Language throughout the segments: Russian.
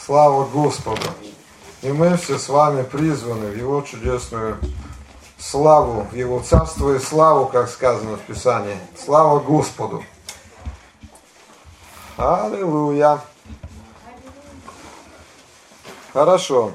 Слава Господу! И мы все с вами призваны в Его чудесную славу, в Его царство и славу, как сказано в Писании. Слава Господу! Аллилуйя! Хорошо.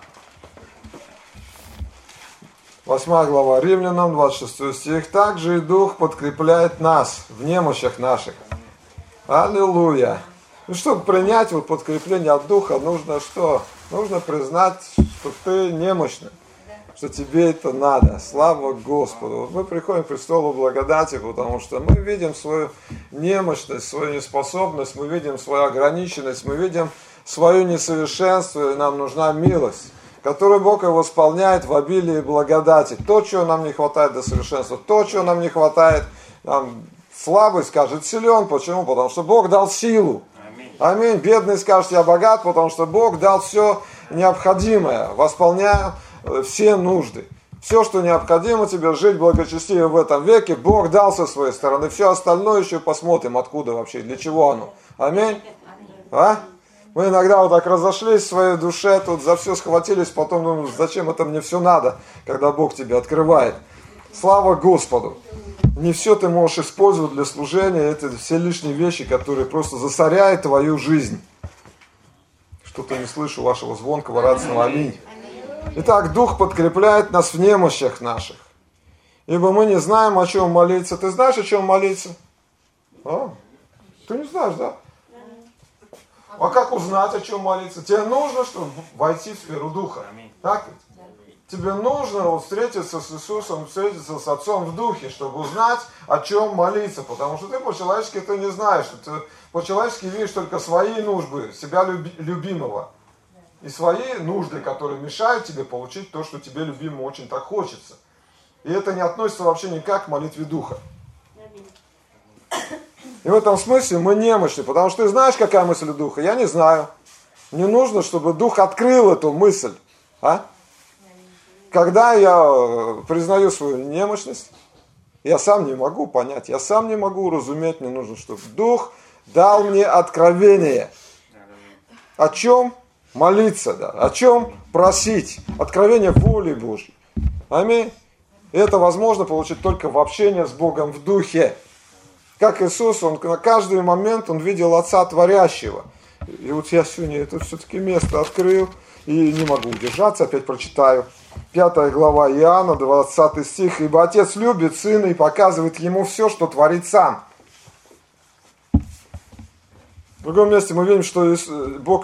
8 глава Римлянам, 26 стих. «Также и Дух подкрепляет нас в немощах наших». Аллилуйя! Ну, чтобы принять вот подкрепление от Духа, нужно что? Нужно признать, что ты немощный, что тебе это надо. Слава Господу! Мы приходим к престолу благодати, потому что мы видим свою немощность, свою неспособность, мы видим свою ограниченность, мы видим свое несовершенство, и нам нужна милость, которую Бог и восполняет в обилии благодати. То, чего нам не хватает до совершенства, то, чего нам не хватает, нам слабый скажет силен. Почему? Потому что Бог дал силу. Аминь. Бедный скажет, я богат, потому что Бог дал все необходимое, восполняя все нужды. Все, что необходимо тебе жить благочестиво в этом веке, Бог дал со своей стороны. Все остальное еще посмотрим, откуда вообще, для чего оно. Аминь. А? Мы иногда вот так разошлись в своей душе, тут за все схватились, потом думаем, зачем это мне все надо, когда Бог тебе открывает. Слава Господу! Не все ты можешь использовать для служения, это все лишние вещи, которые просто засоряют твою жизнь. Что-то не слышу вашего звонкого, радостного аминь. Итак, Дух подкрепляет нас в немощах наших. Ибо мы не знаем, о чем молиться. Ты знаешь, о чем молиться? А? Ты не знаешь, да? А как узнать, о чем молиться? Тебе нужно, чтобы войти в сферу Духа. Так ведь? Тебе нужно встретиться с Иисусом, встретиться с Отцом в Духе, чтобы узнать, о чем молиться. Потому что ты по-человечески это не знаешь. Ты по-человечески видишь только свои нужды, себя любимого. И свои нужды, которые мешают тебе получить то, что тебе любимому очень так хочется. И это не относится вообще никак к молитве Духа. И в этом смысле мы немощны, потому что ты знаешь, какая мысль Духа? Я не знаю. Мне нужно, чтобы Дух открыл эту мысль. А? Когда я признаю свою немощность, я сам не могу понять, я сам не могу уразуметь, мне нужно, чтобы Дух дал мне откровение. О чем молиться, да? О чем просить? Откровение воли Божьей. Аминь. И это возможно получить только в общении с Богом в Духе. Как Иисус, Он на каждый момент Он видел Отца Творящего. И вот я сегодня это все-таки место открыл и не могу удержаться, опять прочитаю. 5 глава Иоанна, 20 стих. «Ибо Отец любит Сына и показывает Ему все, что творит Сам». В другом месте мы видим, что Бог,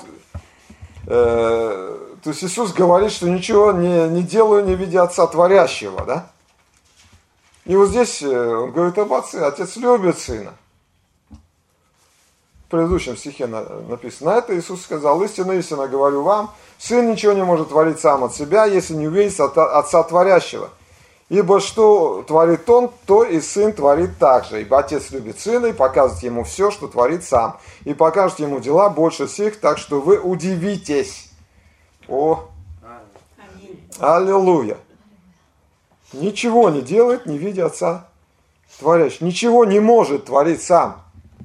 то есть Иисус говорит, что ничего не делаю, не видя Отца Творящего, да? И вот здесь Он говорит об Отце. Отец любит Сына. В предыдущем стихе написано. На это Иисус сказал: истинно, истинно говорю вам, Сын ничего не может творить сам от себя, если не увидит Отца Творящего. Ибо что творит Он, то и Сын творит так же. Ибо Отец любит Сына и показывает Ему все, что творит Сам. И покажет Ему дела больше всех, так что вы удивитесь. О! Аллилуйя! Ничего не делает, не видя Отца Творящего. Ничего не может творить Сам.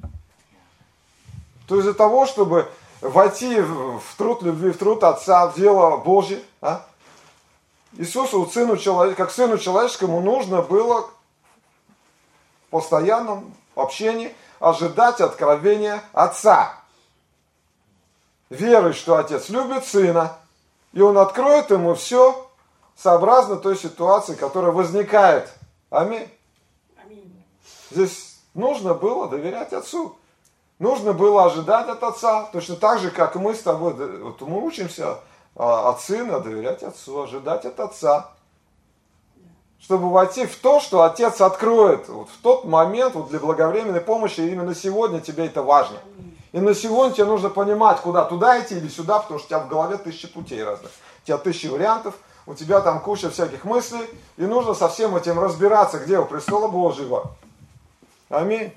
То есть для того, чтобы войти в труд любви, в труд Отца, в дело Божье, Иисусу, как Сыну Человеческому, нужно было в постоянном общении ожидать откровения Отца. Верой, что Отец любит Сына, и Он откроет Ему все сообразно той ситуации, которая возникает. Аминь. Здесь нужно было доверять Отцу. Нужно было ожидать от Отца, точно так же, как мы с тобой. Вот мы учимся от Сына доверять Отцу, ожидать от Отца. Чтобы войти в то, что Отец откроет. Вот в тот момент, вот для благовременной помощи, именно сегодня тебе это важно. И на сегодня тебе нужно понимать, куда, туда идти или сюда, потому что у тебя в голове 1000 путей разных. У тебя 1000 вариантов, у тебя там куча всяких мыслей, и нужно со всем этим разбираться, где у престола Божьего. Аминь.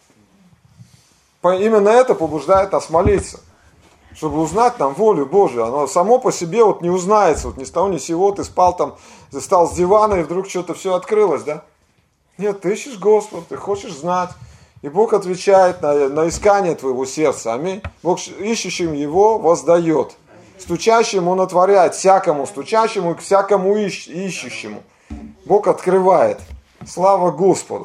Именно это побуждает нас молиться, чтобы узнать нам волю Божию. Оно само по себе вот не узнается, вот ни с того ни с сего ты спал там, ты встал с дивана и вдруг что-то все открылось, да? Нет, ты ищешь Господа, ты хочешь знать. И Бог отвечает на искание твоего сердца. Аминь. Бог ищущим его воздает. Стучащим он отворяет, всякому стучащему и к всякому ищущему. Бог открывает. Слава Господу.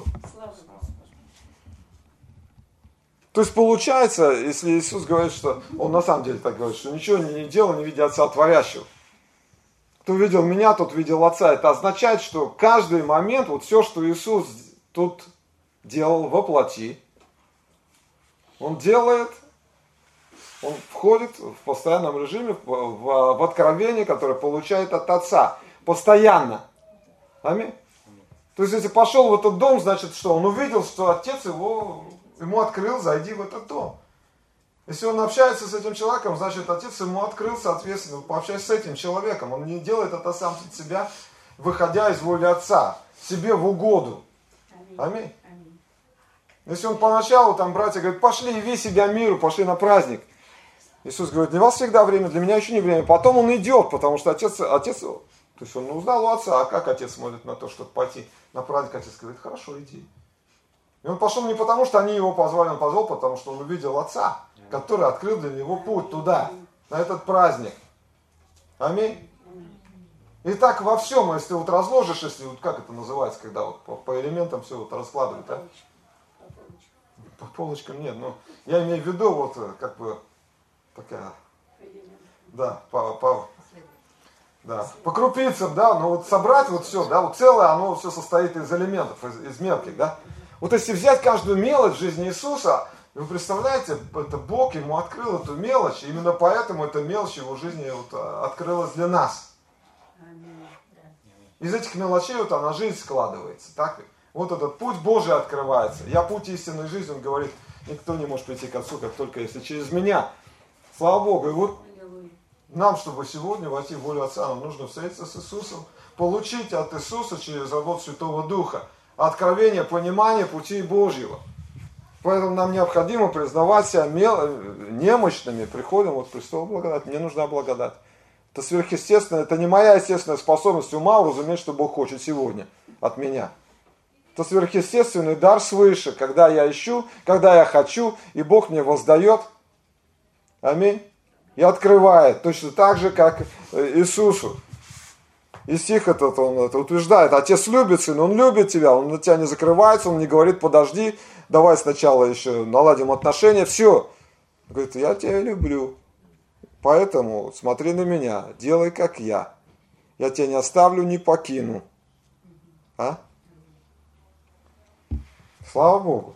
То есть получается, если Иисус говорит, что Он на самом деле так говорит, что ничего не делал, не видя Отца Творящего. Кто видел меня, тот видел Отца. Это означает, что каждый момент, вот все, что Иисус тут делал во плоти, Он делает, Он входит в постоянном режиме в откровение, которое получает от Отца. Постоянно. Аминь. То есть, если пошел в этот дом, значит, что? Он увидел, что Отец ему открыл, зайди в этот дом. Если он общается с этим человеком, значит, Отец ему открыл, соответственно, пообщайся с этим человеком. Он не делает это сам от себя, выходя из воли Отца, себе в угоду. Аминь. Если он поначалу, там, братья говорят, пошли, яви себя миру, пошли на праздник. Иисус говорит, для вас всегда время, для меня еще не время. Потом он идет, потому что отец, то есть он узнал у Отца, а как Отец смотрит на то, чтобы пойти на праздник, Отец говорит, хорошо, иди. И он пошел не потому, что они его позвали, он позвал, потому что он увидел Отца, который открыл для него путь туда, на этот праздник. Аминь. И так во всем, если вот разложишь, если вот как это называется, когда вот по элементам все вот раскладывают, да? По полочкам нет, но я имею в виду вот как бы такая, да, по крупицам, да, но вот собрать вот все, да, вот целое, оно все состоит из элементов, из мелких, да. Вот если взять каждую мелочь в жизни Иисуса, вы представляете, это Бог ему открыл эту мелочь, и именно поэтому эта мелочь в его жизни вот открылась для нас. Из этих мелочей вот она жизнь складывается, так? Вот этот путь Божий открывается. Я путь истинной жизни, он говорит, никто не может прийти к Отцу, как только если через меня. Слава Богу. И вот нам, чтобы сегодня войти в волю Отца, нам нужно встретиться с Иисусом, получить от Иисуса через работу Святого Духа откровение, понимание пути Божьего. Поэтому нам необходимо признавать себя немощными. Приходим вот к престолу благодати. Мне нужна благодать. Это сверхъестественно. Это не моя естественная способность ума уразуметь, что Бог хочет сегодня от меня. Это сверхъестественный дар свыше, когда я ищу, когда я хочу, и Бог мне воздает. Аминь. И открывает. Точно так же, как Иисусу. И стих этот, он это утверждает. Отец любит Сына, Он любит тебя, Он на тебя не закрывается, Он не говорит, подожди, давай сначала еще наладим отношения. Все. Он говорит, я тебя люблю. Поэтому смотри на меня, делай как я. Я тебя не оставлю, не покину. А? Слава Богу.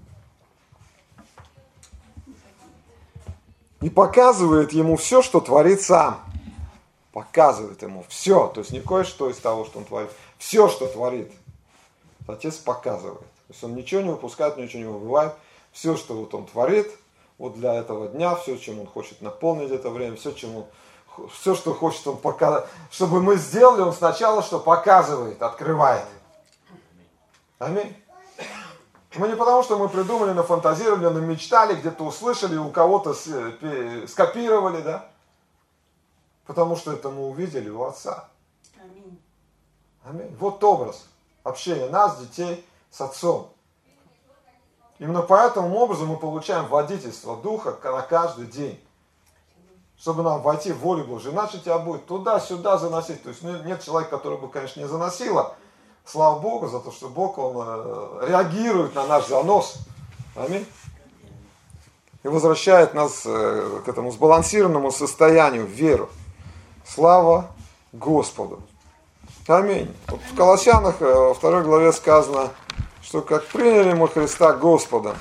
И показывает ему все, что творит сам. Показывает ему все. То есть не кое-что из того, что он творит. Все, что творит. Отец показывает. То есть он ничего не выпускает, ничего не выбивает. Все, что вот он творит, вот для этого дня, все, чем он хочет наполнить это время, все, что хочет он показать, чтобы мы сделали, он сначала что показывает, открывает. Аминь. Мы не потому, что мы придумали, нафантазировали, намечтали, где-то услышали, у кого-то скопировали, да? Потому что это мы увидели у Отца. Аминь. Аминь. Вот образ общения нас, детей, с Отцом. Именно по этому образу мы получаем водительство Духа на каждый день. Чтобы нам войти в волю Божию. Иначе тебя будет туда-сюда заносить. То есть нет человека, который бы, конечно, не заносило. Слава Богу за то, что Бог, Он реагирует на наш занос. Аминь. И возвращает нас к этому сбалансированному состоянию, в веру. Слава Господу. Аминь. Вот в Колоссянах, во 2 главе сказано, что как приняли мы Христа Господа.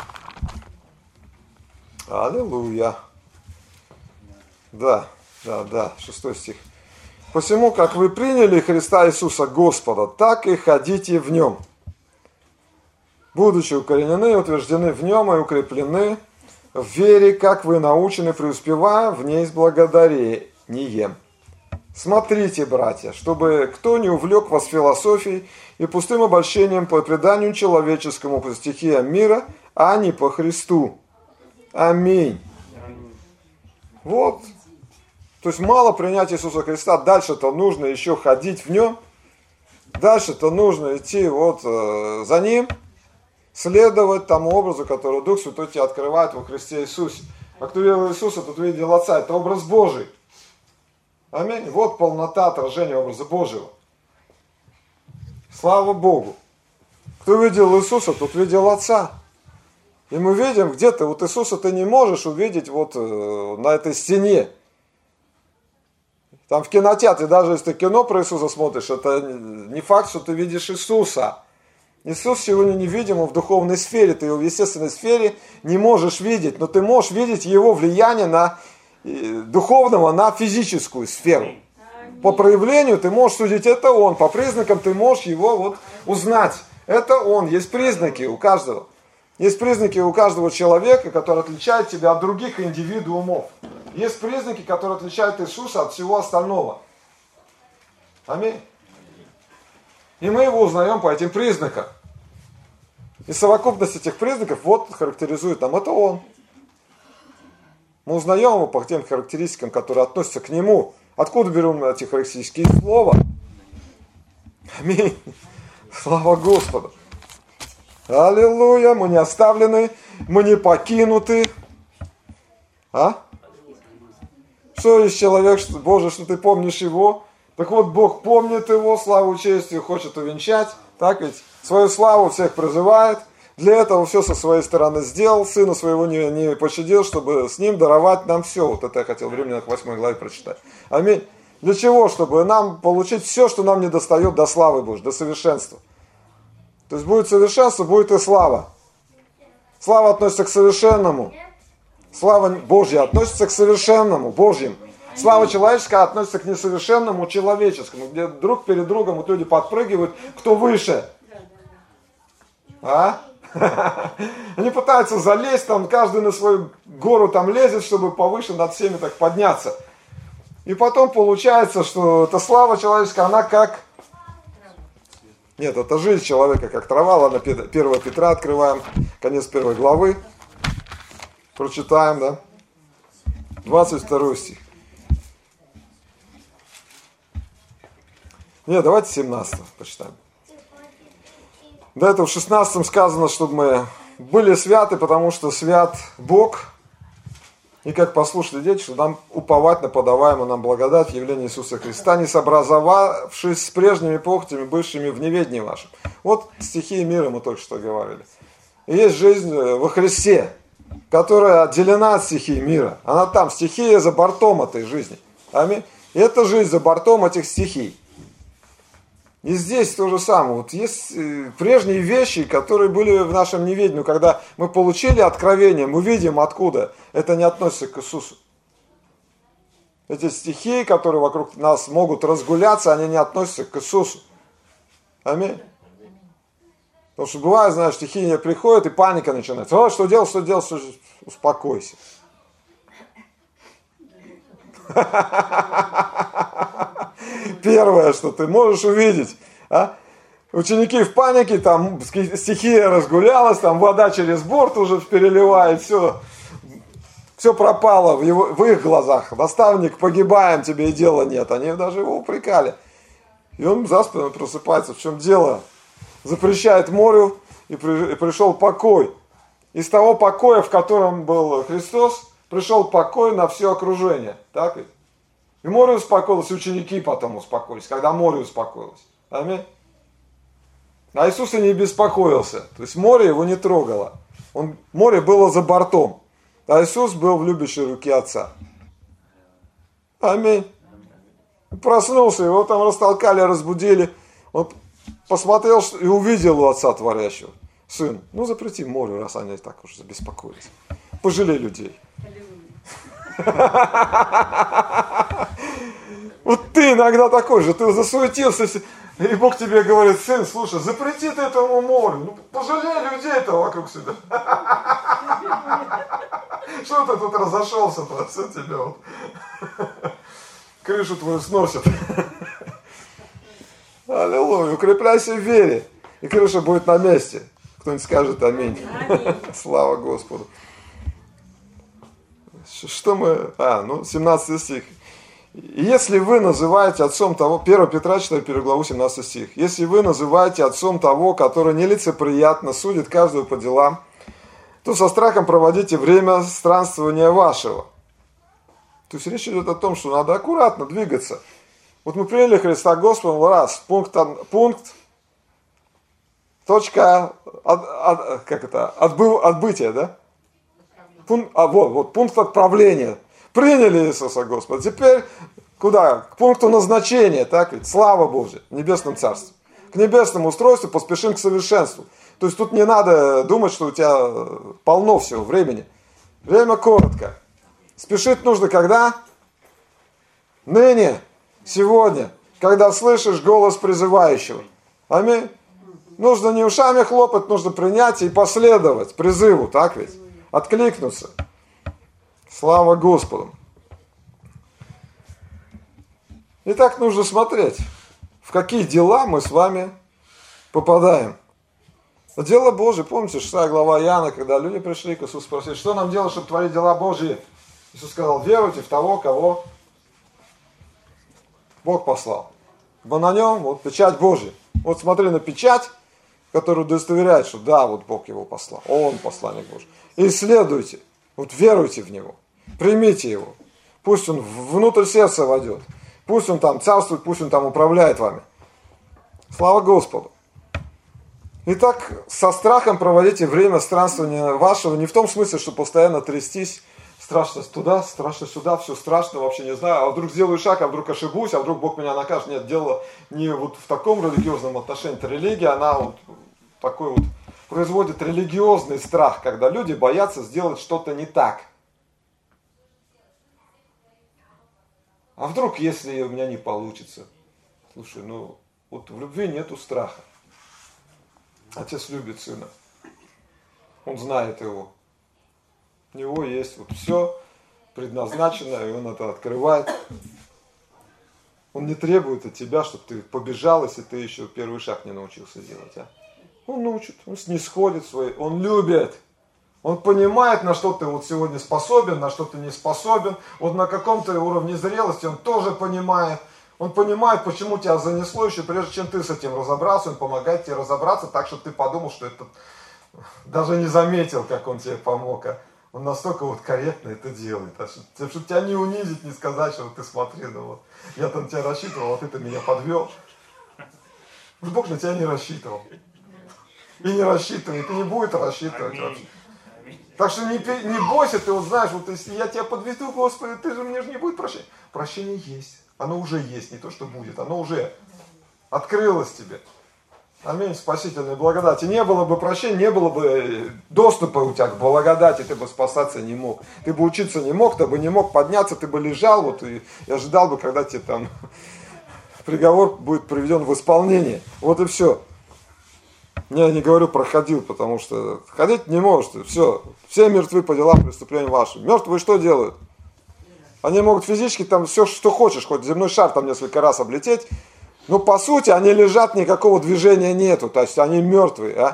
Аллилуйя. Да, 6 стих. Посему, как вы приняли Христа Иисуса Господа, так и ходите в Нем. Будучи укоренены, утверждены в Нем и укреплены в вере, как вы научены, преуспевая в ней с благодарением. Смотрите, братья, чтобы кто не увлек вас философией и пустым обольщением по преданию человеческому, по стихиям мира, а не по Христу. Аминь. Вот. То есть мало принять Иисуса Христа, дальше-то нужно еще ходить в Нем, дальше-то нужно идти вот за Ним, следовать тому образу, который Дух Святой тебе открывает во Христе Иисусе. А кто верил в Иисуса, тот видел Отца. Это образ Божий. Аминь. Вот полнота отражения образа Божьего. Слава Богу. Кто видел Иисуса, тот видел Отца. И мы видим где-то, вот Иисуса ты не можешь увидеть вот на этой стене. Там в кинотеатре, даже если ты кино про Иисуса смотришь, это не факт, что ты видишь Иисуса. Иисус сегодня невидим в духовной сфере, ты его в естественной сфере не можешь видеть, но ты можешь видеть его влияние на духовного на физическую сферу. По проявлению ты можешь судить, это он, по признакам ты можешь его вот узнать. Это он, есть признаки у каждого. Есть признаки у каждого человека, которые отличают тебя от других индивидуумов. Есть признаки, которые отличают Иисуса от всего остального. Аминь. И мы его узнаем по этим признакам. И совокупность этих признаков вот характеризует нам. Это он. Мы узнаем его по тем характеристикам, которые относятся к нему. Откуда берем эти характеристики? Из слова. Аминь. Слава Господу. Аллилуйя. Мы не оставлены. Мы не покинуты. А? Что есть человек, Боже, что ты помнишь его? Так вот, Бог помнит его, славу честью хочет увенчать. Так ведь? Свою славу всех призывает. Для этого все со своей стороны сделал. Сына своего не пощадил, чтобы с ним даровать нам все. Вот это я хотел в Римлянах 8 главе прочитать. Аминь. Для чего? Чтобы нам получить все, что нам не достает до славы Божьей, до совершенства. То есть будет совершенство, будет и слава. Слава относится к совершенному. Слава Божья относится к совершенному, Божьим. Слава человеческая относится к несовершенному, человеческому, где друг перед другом вот люди подпрыгивают, кто выше. А? Они пытаются залезть, там каждый на свою гору там лезет, чтобы повыше над всеми так подняться. И потом получается, что эта слава человеческая, она как... Нет, это жизнь человека как трава. Ладно, 1 Петра открываем, конец 1 главы. Прочитаем, да? 22 стих. Нет, давайте 17 почитаем. До этого в 16 сказано, чтобы мы были святы, потому что свят Бог. И как послушные дети, что нам уповать на подаваемую нам благодать в явлении Иисуса Христа, не сообразовавшись с прежними похотями, бывшими в неведении вашем. Вот стихии мира мы только что говорили. И есть жизнь во Христе, которая отделена от стихии мира. Она там, стихия за бортом этой жизни. Аминь. И это жизнь за бортом этих стихий. И здесь то же самое. Вот есть прежние вещи, которые были в нашем неведении. Когда мы получили откровение, мы видим откуда. Это не относится к Иисусу. Эти стихии, которые вокруг нас могут разгуляться, они не относятся к Иисусу. Аминь. Потому что бывает, знаешь, стихия приходит и паника начинается. О, что делать? Успокойся. Первое, что ты можешь увидеть, а? Ученики в панике, там стихия разгулялась, там вода через борт уже переливает, все пропало в их глазах. Наставник, погибаем, тебе и дела нет. Они даже его упрекали. И он за спину просыпается. В чем дело? Запрещает морю, и пришел покой. Из того покоя, в котором был Христос, пришел покой на все окружение. Так ведь? И море успокоилось, и ученики потом успокоились, когда море успокоилось. Аминь. А Иисус и не беспокоился. То есть море его не трогало. Море было за бортом. А Иисус был в любящей руке Отца. Аминь. Проснулся, его там растолкали, разбудили. Он посмотрел и увидел у Отца Творящего. Сын, запрети морю, раз они так уж забеспокоились. Пожалей людей. Вот ты иногда такой же, ты засуетился, и Бог тебе говорит: сын, слушай, запрети ты этому морю, пожалей людей-то вокруг себя. Что ты тут разошелся-то, все тебе вот. Крышу твою сносит. Аллилуйя, укрепляйся в вере, и крыша будет на месте. Кто-нибудь скажет аминь. Слава Господу. Что мы... 17 стих. И если вы называете отцом того, 1 Петра 4, 1 главу 17 стих, если вы называете отцом того, который нелицеприятно судит каждого по делам, то со страхом проводите время странствования вашего. То есть речь идет о том, что надо аккуратно двигаться. Вот мы приняли Христа Господом, раз, точка, отбытия, да? Пункт отправления. Приняли Иисуса Господа. Теперь куда? К пункту назначения, так ведь? Слава Божья, в небесном царстве. К небесному устройству поспешим к совершенству. То есть тут не надо думать, что у тебя полно всего времени. Время коротко. Спешить нужно когда? Ныне, сегодня, когда слышишь голос призывающего. Аминь. Нужно не ушами хлопать, нужно принять и последовать призыву, так ведь? Откликнуться. Слава Господу. Итак, нужно смотреть, в какие дела мы с вами попадаем. Дело Божие, помните, 6 глава Иоанна, когда люди пришли к Иисусу спросили, что нам делать, чтобы творить дела Божьи? Иисус сказал, веруйте в того, кого Бог послал. Ибо на нем вот печать Божья. Вот смотри на печать, которая удостоверяет, что да, вот Бог его послал, он посланник Божий. И исследуйте, вот веруйте в него, примите его. Пусть он внутрь сердца войдет, пусть он там царствует, пусть он там управляет вами. Слава Господу. Итак, со страхом проводите время странствования вашего, не в том смысле, что постоянно трястись, страшно туда, страшно сюда, все страшно, вообще не знаю, а вдруг сделаю шаг, а вдруг ошибусь, а вдруг Бог меня накажет. Нет, дело не вот в таком религиозном отношении. Это религия, она вот такой вот производит религиозный страх, когда люди боятся сделать что-то не так. А вдруг, если у меня не получится? Слушай, ну вот в любви нету страха. Отец любит сына. Он знает его. У него есть вот все предназначено, и он это открывает. Он не требует от тебя, чтобы ты побежал, если ты еще первый шаг не научился делать. Он научит, он снисходит свои, он любит. Он понимает, на что ты вот сегодня способен, на что ты не способен. Вот на каком-то уровне зрелости он тоже понимает. Он понимает, почему тебя занесло еще, прежде чем ты с этим разобрался, он помогает тебе разобраться так, чтобы ты подумал, что это даже не заметил, как он тебе помог. Он настолько вот корректно это делает, чтобы тебя не унизить, не сказать, что ты смотри, ну вот, я там тебя рассчитывал, а ты меня подвел. Бог на тебя не рассчитывал. И не рассчитывает, и не будет рассчитывать вообще. Так что не бойся, ты вот знаешь, вот если я тебя подведу, Господи, ты же мне же не будет прощения. Прощение есть. Оно уже есть, не то, что будет, оно уже открылось тебе. Аминь, спасительной благодати. Не было бы прощения, не было бы доступа у тебя к благодати, ты бы спасаться не мог. Ты бы учиться не мог, ты бы не мог подняться, ты бы лежал вот, и ожидал бы, когда тебе там приговор будет приведен в исполнение. Вот и все. Я не говорю проходил, потому что ходить не может. Все мертвы по делам преступлений вашим. Мертвые что делают? Они могут физически там все, что хочешь, хоть земной шар там несколько раз облететь, но по сути они лежат, никакого движения нету, то есть они мертвые,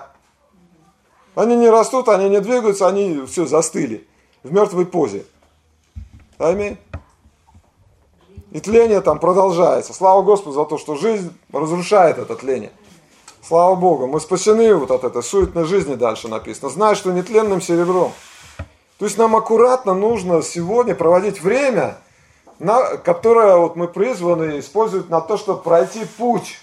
Они не растут, они не двигаются, они все застыли в мертвой позе. Аминь. И тление там продолжается. Слава Господу за то, что жизнь разрушает это тление. Слава Богу, мы спасены вот от этой суетной жизни, дальше написано. Знай, что нетленным серебром. То есть нам аккуратно нужно сегодня проводить время, которое вот мы призваны использовать на то, чтобы пройти путь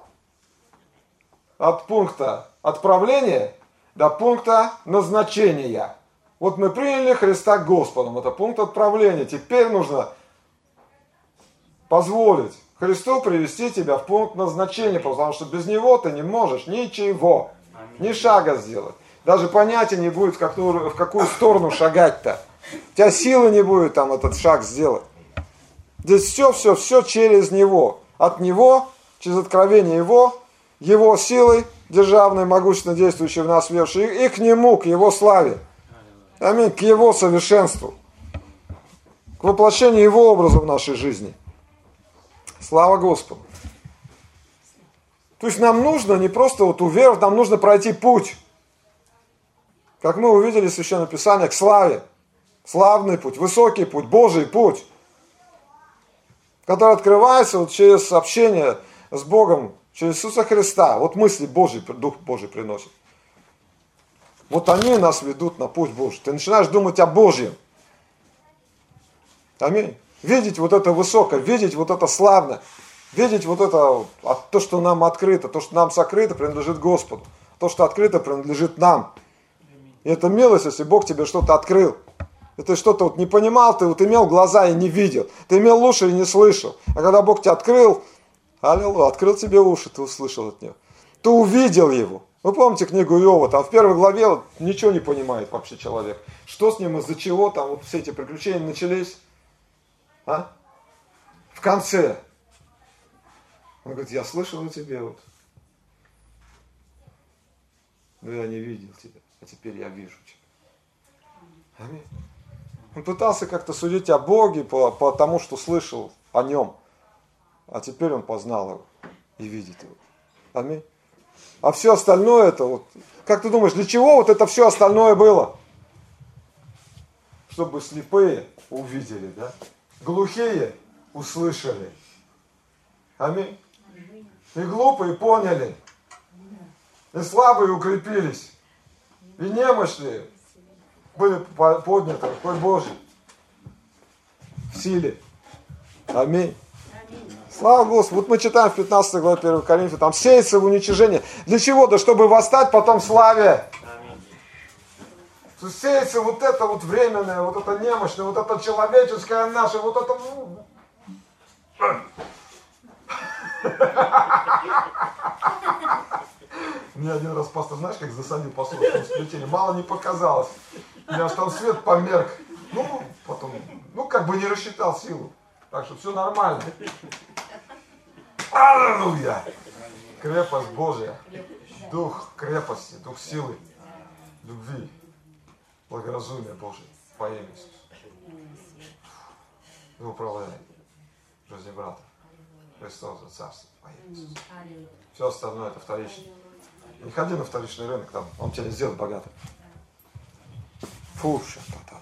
от пункта отправления до пункта назначения. Вот мы приняли Христа Господом, это пункт отправления. Теперь нужно позволить Христу привести тебя в пункт назначения, потому что без Него ты не можешь ничего, ни шага сделать. Даже понятия не будет, в какую сторону шагать-то. У тебя силы не будет там этот шаг сделать. Здесь все через Него. От Него, через откровение Его силой, державной, могущественно действующей в нас верующей, и к Нему, к Его славе. Аминь, к Его совершенству. К воплощению Его образа в нашей жизни. Слава Господу. То есть нам нужно не просто вот уверовать, нам нужно пройти путь. Как мы увидели в Священном Писании, к славе. Славный путь, высокий путь, Божий путь. которые открываются вот через общение с Богом, через Иисуса Христа. Вот мысли Божьи, Дух Божий приносит. Вот они нас ведут на путь Божий. Ты начинаешь думать о Божьем. Аминь. Видеть вот это высокое, видеть вот это славное, видеть вот это, то, что нам открыто, то, что нам сокрыто, принадлежит Господу. То, что открыто, принадлежит нам. И это милость, если Бог тебе что-то открыл. И ты что-то вот не понимал, ты вот имел глаза и не видел. Ты имел уши и не слышал. А когда Бог тебя открыл, аллилуйя, открыл тебе уши, ты услышал от Него. Ты увидел Его. Вы помните книгу Иова, там в первой главе вот, ничего не понимает вообще человек. Что с ним, из-за чего там вот все эти приключения начались? А? В конце. Он говорит, я слышал о тебе вот. Но я не видел тебя, а теперь я вижу тебя. Аминь. Он пытался как-то судить о Боге по тому, что слышал о Нем. А теперь он познал Его и видит Его. Аминь. А все остальное это вот, как ты думаешь, для чего вот это все остальное было? Чтобы слепые увидели, да? Глухие услышали. Аминь. И глупые поняли. И слабые укрепились. И немощные были подняты рукой Божьей. В силе. Аминь. Слава Господу. Вот мы читаем в 15 главе 1 Коринфянам, там сеется в уничижение. Для чего? Да чтобы восстать потом в славе. Аминь. Сеется вот это вот временное, вот это немощное, вот это человеческое наше, вот это... Мне один раз пастор, знаешь, как засадил по солнечному сплетению, мало не показалось. У меня аж там свет померк. Ну, потом, как бы не рассчитал силу. Так что все нормально. Аллилуйя! Крепость Божья, дух крепости, дух силы, любви, благоразумия Божьей по имени Иисуса. И управляет жизнью брата. Христос за царство по имени Иисуса. Все остальное это вторично. Не ходи на вторичный рынок, там он тебя не сделает богатым. Фуша.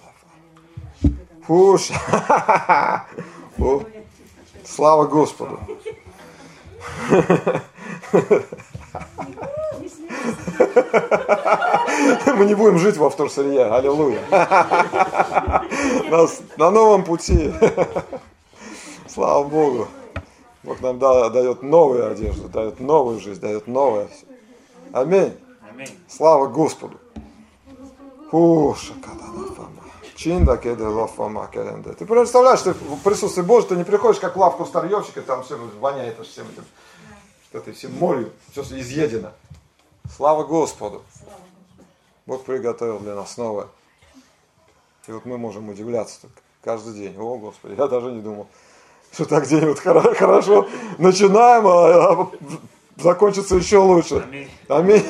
Фуша. Слава Господу. Мы не будем жить во вторсырье. Аллилуйя. Нас на новом пути. Слава Богу. Бог нам дает новую одежду, дает новую жизнь, дает новое все. Аминь. Слава Господу. Ты представляешь, ты в присутствии Божьем, ты не приходишь как в лавку старьевщика, там все воняет всем этим, всем морем, все изъедено. Слава Господу. Бог приготовил для нас новое. И вот мы можем удивляться только каждый день. О, Господи, я даже не думал, что так день вот хорошо начинаем, а закончится еще лучше. Аминь.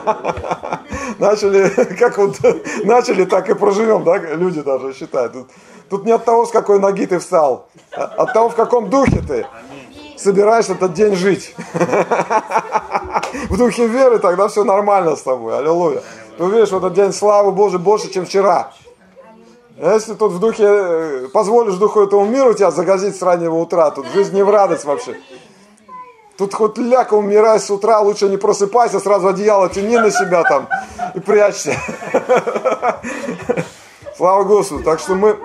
Начали, так и проживем, да? Люди даже считают. Тут не от того, с какой ноги ты встал, а от того, в каком духе ты собираешься этот день жить. В духе веры, тогда все нормально с тобой. Аллилуйя. Ты увидишь в этот день славы Божией больше, чем вчера. А если тут в духе, позволишь духу этому миру тебя загазить с раннего утра, тут жизнь не в радость вообще. Тут хоть ляка умирай с утра, лучше не просыпайся, сразу одеяло тяни на себя там и прячься. Слава Господу. Так что мы,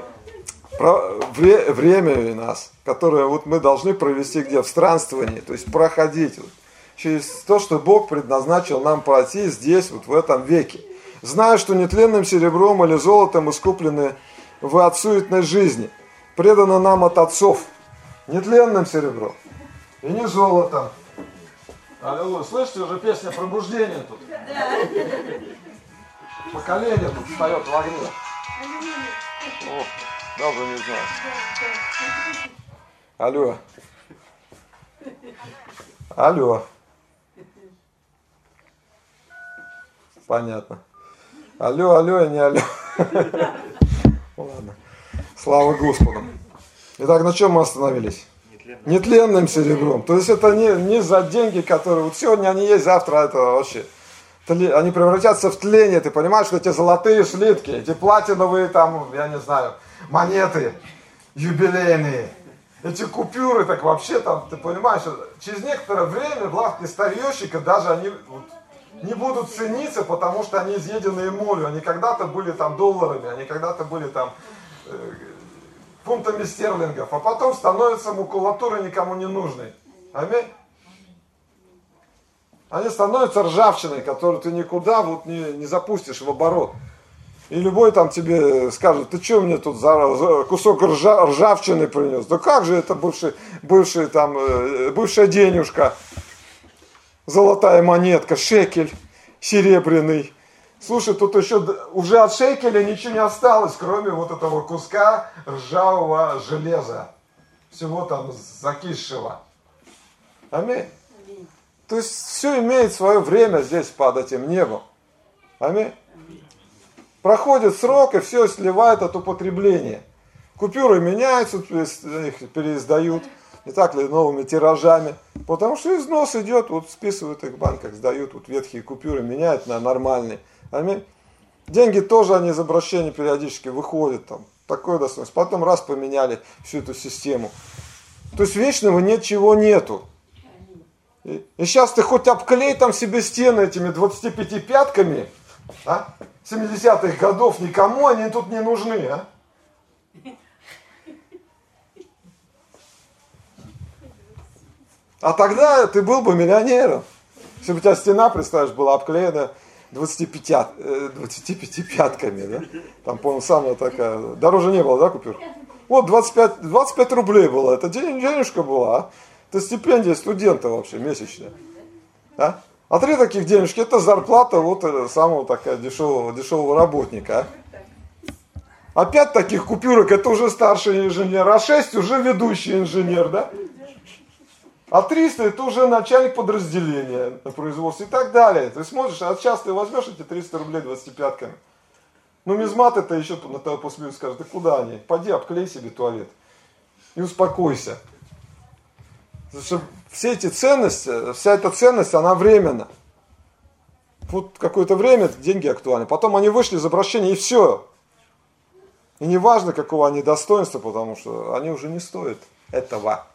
время у нас, которое вот мы должны провести где? В странствовании, то есть проходить вот, через то, что Бог предназначил нам пройти здесь, вот в этом веке. Зная, что нетленным серебром или золотом искуплены вы от суетной жизни, преданы нам от отцов, нетленным серебром. И не золото. Аллилуйя. Слышите, уже песня пробуждения тут. Поколение тут встает в огне. О, даже не знаю. Алло. Алло. Понятно. Алло, и не алло. Ладно. Слава Господу. Итак, на чем мы остановились? Нетленным серебром. То есть это не за деньги, которые вот сегодня они есть, завтра это вообще. Они превратятся в тление. Ты понимаешь, что эти золотые слитки, эти платиновые там, я не знаю, монеты юбилейные, эти купюры, так вообще там, ты понимаешь, через некоторое время в лавке старьевщика даже они вот не будут цениться, потому что они изъеденные молью. Они когда-то были там долларами, они когда-то были там фунтами стерлингов, а потом становятся макулатурой никому не нужной. Аминь. Они становятся ржавчиной, которую ты никуда вот не запустишь в оборот. И любой там тебе скажет: ты что мне тут за кусок ржавчины принес? Да как же это бывшая денежка, золотая монетка, шекель серебряный. Слушай, тут еще уже от шекеля ничего не осталось, кроме вот этого куска ржавого железа. Всего там закисшего. Аминь. То есть все имеет свое время здесь под этим небом. Аминь. Проходит срок, и все сливает от употребления. Купюры меняются, их переиздают, не так ли, новыми тиражами. Потому что износ идет, вот списывают их в банках, сдают, вот ветхие купюры меняют на нормальные. Аминь. Деньги тоже, они из обращения периодически выходят, там, такое достоинство. Потом раз поменяли всю эту систему. То есть вечного ничего нету. И сейчас ты хоть обклей там себе стены этими 25 пятками, а? 70-х годов, никому они тут не нужны, а? А тогда ты был бы миллионером. Если бы у тебя стена, представишь, была обклеена 25 пятками, да? Там, по-моему, самая такая, дороже не было, да, купюр? Вот 25 рублей было, это денежка была, а? Это стипендия студента вообще месячная. А? А 3 таких денежки, это зарплата вот самого такая дешевого работника. А 5 таких купюрок, это уже старший инженер, а 6 уже ведущий инженер, да? А 300 это уже начальник подразделения на производстве и так далее. Ты смотришь, а сейчас ты возьмешь эти 300 рублей 25-ками. Нумизмат это еще на тебя посмеют, скажет: да куда они? Пойди обклей себе туалет и успокойся. Потому что все эти ценности, вся эта ценность, она временна. Вот какое-то время деньги актуальны. Потом они вышли из обращения, и все. И не важно, какого они достоинства, потому что они уже не стоят этого.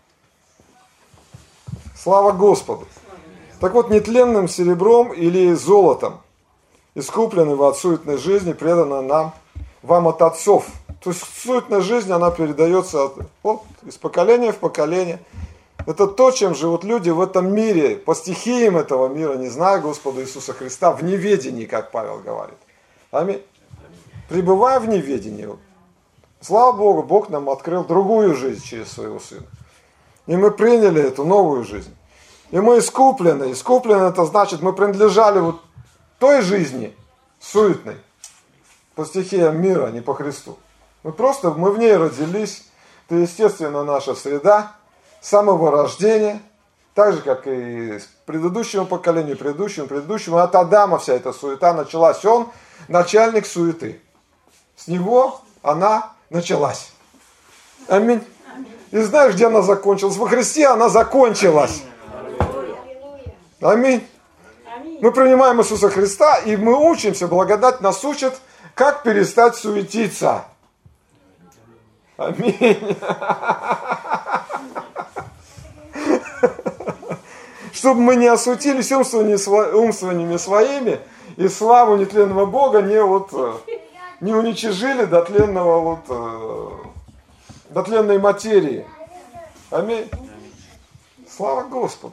Слава Господу. Так вот, нетленным серебром или золотом, искупленный вы от суетной жизни, преданы вам от отцов. То есть суетная жизнь, она передается из поколения в поколение. Это то, чем живут люди в этом мире, по стихиям этого мира, не зная Господа Иисуса Христа, в неведении, как Павел говорит. Аминь. Пребывая в неведении, слава Богу, Бог нам открыл другую жизнь через своего Сына. И мы приняли эту новую жизнь. И мы искуплены. Искуплены, это значит, мы принадлежали вот той жизни суетной, по стихиям мира, а не по Христу. Мы в ней родились. Это естественно наша среда, с самого рождения, так же, как и с предыдущему поколению, предыдущему. От Адама вся эта суета началась. Он начальник суеты. С него она началась. Аминь. И знаешь, где она закончилась? Во Христе она закончилась. Аминь. Мы принимаем Иисуса Христа, и мы учимся, благодать нас учит, как перестать суетиться. Аминь. Чтобы мы не осуетились умствованиями своими, и славу нетленного Бога не уничижили до тленной материи. Аминь. Слава Господу.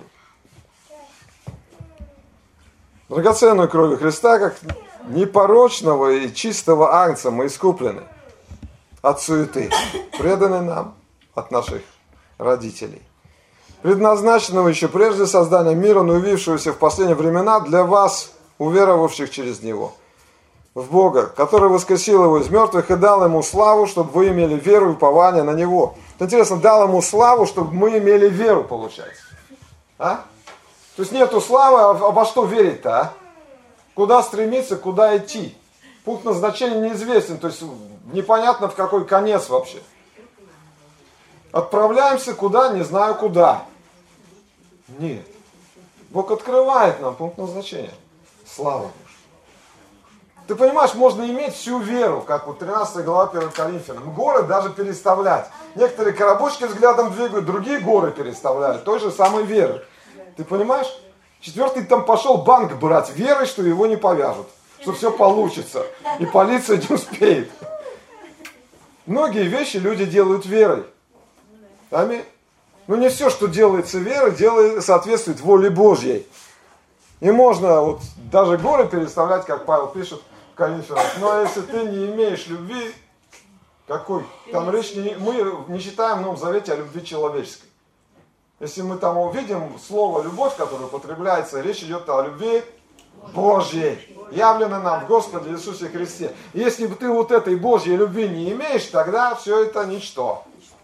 Драгоценную кровью Христа, как непорочного и чистого агнца, мы искуплены от суеты, преданы нам от наших родителей, предназначенного еще прежде создания мира, но явившегося в последние времена для вас, уверовавших через Него, в Бога, который воскресил Его из мертвых и дал Ему славу, чтобы вы имели веру и упование на Него. Интересно, дал Ему славу, чтобы мы имели веру, получается. А? То есть нету славы, а во что верить-то, а? Куда стремиться, куда идти? Пункт назначения неизвестен, то есть непонятно в какой конец вообще. Отправляемся куда, не знаю куда. Нет. Бог открывает нам пункт назначения. Слава Богу. Ты понимаешь, можно иметь всю веру, как вот 13 глава 1 Коринфянам. Горы даже переставлять. Некоторые коробочки взглядом двигают, другие горы переставляют. Той же самой веры. Ты понимаешь? 4 там пошел банк брать верой, что его не повяжут. Что все получится. И полиция не успеет. Многие вещи люди делают верой. Аминь. Но не все, что делается верой, соответствует воле Божьей. И можно вот даже горы переставлять, как Павел пишет в Коринфянам. Но если ты не имеешь любви, какой? Там речь мы не читаем в Новом Завете о любви человеческой. Если мы там увидим слово «любовь», которое употребляется, речь идет о любви Божьей, явленной нам в Господе Иисусе Христе. Если ты вот этой Божьей любви не имеешь, тогда все это ничто.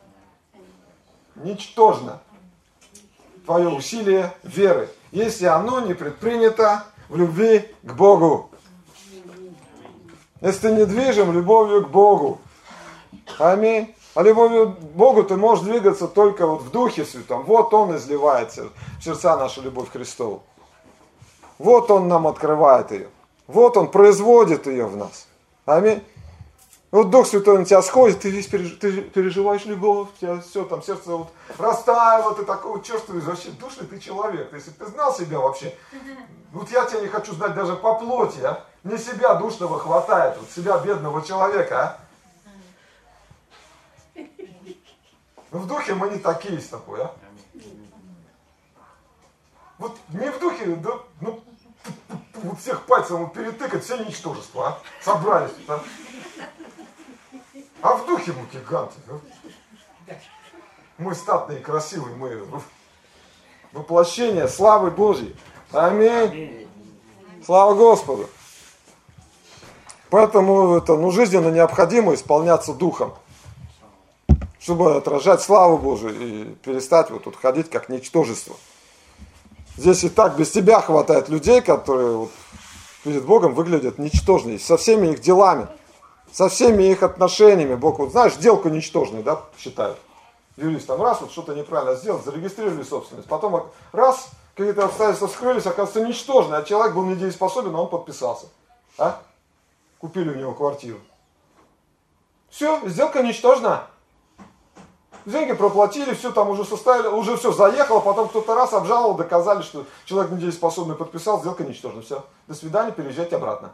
Ничтожно твое усилие веры, если оно не предпринято в любви к Богу. Если ты не движим любовью к Богу. Аминь. А любовью к Богу ты можешь двигаться только вот в Духе Святом. Вот Он изливается в сердца наша любовь к Христу. Вот Он нам открывает ее. Вот Он производит ее в нас. Аминь. Вот Дух Святой на тебя сходит, ты весь переживаешь любовь, у тебя все там, сердце вот растаяло, ты такой вот чувствуешь, вообще душный ты человек. Если бы ты знал себя вообще, вот я тебя не хочу знать даже по плоти, а? Мне себя душного хватает, вот себя бедного человека, а? Ну в духе мы не такие с тобой, а? Вот не в духе, да, ну, вот всех пальцем перетыкать, все ничтожества, а? Собрались, а? А в духе мы гиганты. Мы статные, красивые, мы воплощение славы Божьей. Аминь. Слава Господу. Поэтому это жизненно необходимо исполняться Духом, чтобы отражать славу Божию и перестать вот тут ходить как ничтожество. Здесь и так без тебя хватает людей, которые вот перед Богом выглядят ничтожными, со всеми их делами. Со всеми их отношениями. Бог, вот знаешь, сделку ничтожной, да, считают. Юрист там раз, вот что-то неправильно сделал, зарегистрировали собственность. Потом раз, какие-то обстоятельства скрылись, оказывается ничтожный, а человек был недееспособен, а он подписался. А? Купили у него квартиру. Все, сделка ничтожна. Деньги проплатили, все там уже составили, уже все заехало, потом кто-то раз обжаловал, доказали, что человек недееспособный подписал, сделка ничтожна. Все, до свидания, переезжайте обратно.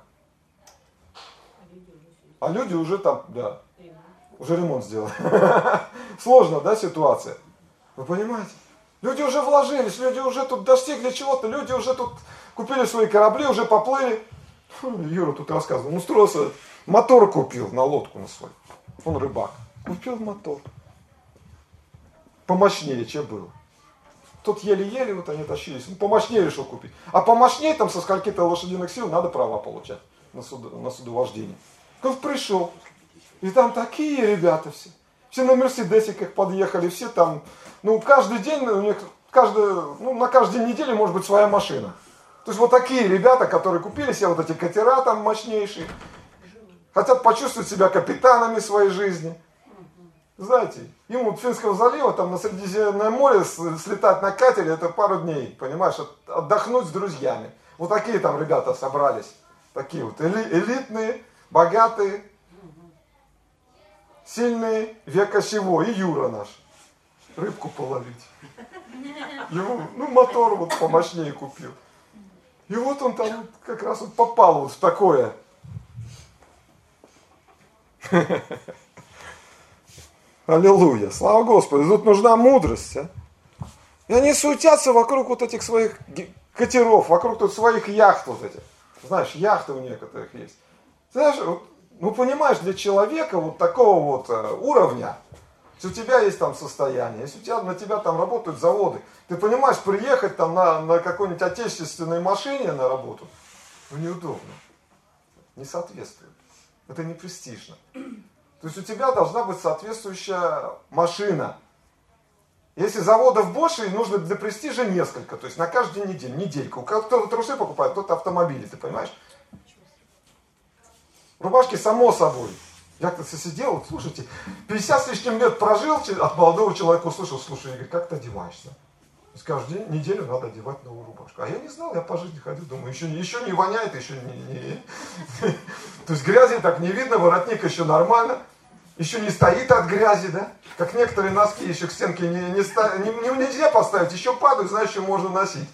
А люди уже там, да, уже ремонт сделали. Сложно, да, ситуация? Вы понимаете? Люди уже вложились, люди уже тут достигли чего-то, люди уже тут купили свои корабли, уже поплыли. Юра тут рассказывал, он устроился, мотор купил на лодку на свой. Он рыбак. Купил мотор. Помощнее, чем был. Тут еле-еле вот они тащились. Ну, помощнее решил купить. А помощнее там со скольки-то лошадиных сил надо права получать на судовождение. Как пришел, и там такие ребята все. Все на мерседесиках подъехали, все там, ну каждый день у них, на каждой неделе может быть своя машина. То есть вот такие ребята, которые купили себе вот эти катера там мощнейшие, хотят почувствовать себя капитанами своей жизни. Знаете, им вот Финского залива, там на Средиземное море слетать на катере, это пару дней, понимаешь, отдохнуть с друзьями. Вот такие там ребята собрались, такие вот элитные, богатые, сильные века сего. И Юра наш. Рыбку половить. Ему, мотор вот помощнее купил. И вот он там как раз вот попал вот в такое. Аллилуйя. Слава Господу. Тут нужна мудрость. А? И они суетятся вокруг вот этих своих катеров, вокруг тут своих яхт вот этих. Знаешь, яхты у некоторых есть. Знаешь, вот, понимаешь, для человека вот такого вот уровня, если у тебя есть там состояние, если на тебя там работают заводы, ты понимаешь, приехать там на какой-нибудь отечественной машине на работу, неудобно, не соответствует, это не престижно. То есть у тебя должна быть соответствующая машина. Если заводов больше, и нужно для престижа несколько, то есть на каждую неделю, недельку. Кто-то трусы покупает, кто-то автомобили, ты понимаешь? Рубашки само собой. Я как-то сидел, вот, слушайте, 50 с лишним лет прожил, от молодого человека услышал, слушай, Игорь, как ты одеваешься? есть каждую неделю надо одевать новую рубашку. А я не знал, я по жизни ходил, думаю, еще не воняет, еще не... То есть грязи так не видно, воротник еще нормально, еще не стоит от грязи, да? Как некоторые носки еще к стенке нельзя поставить, еще падают, знаешь, еще можно носить.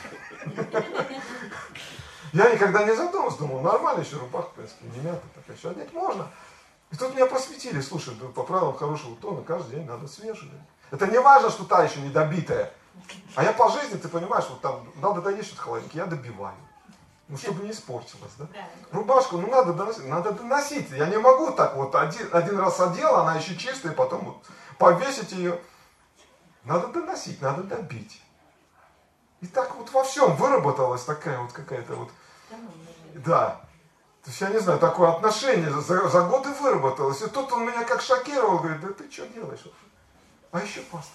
Я никогда не задумывался, думал, нормально еще рубашка, в принципе, не мята, так еще одеть можно. И тут меня просветили, слушай, по правилам хорошего тона каждый день надо свежую. Это не важно, что та еще недобитая. А я по жизни, ты понимаешь, вот там надо доесть что-то холодненькое, я добиваю. Ну, чтобы не испортилось, да? Рубашку, ну, надо доносить. Я не могу так вот, один раз одел, она еще чистая, потом вот повесить ее. Надо доносить, надо добить. И так вот во всем выработалась такая вот какая-то вот, да. То есть, я не знаю, такое отношение за годы выработалось. И тут он меня как шокировал, говорит, да ты что делаешь? А еще пастор.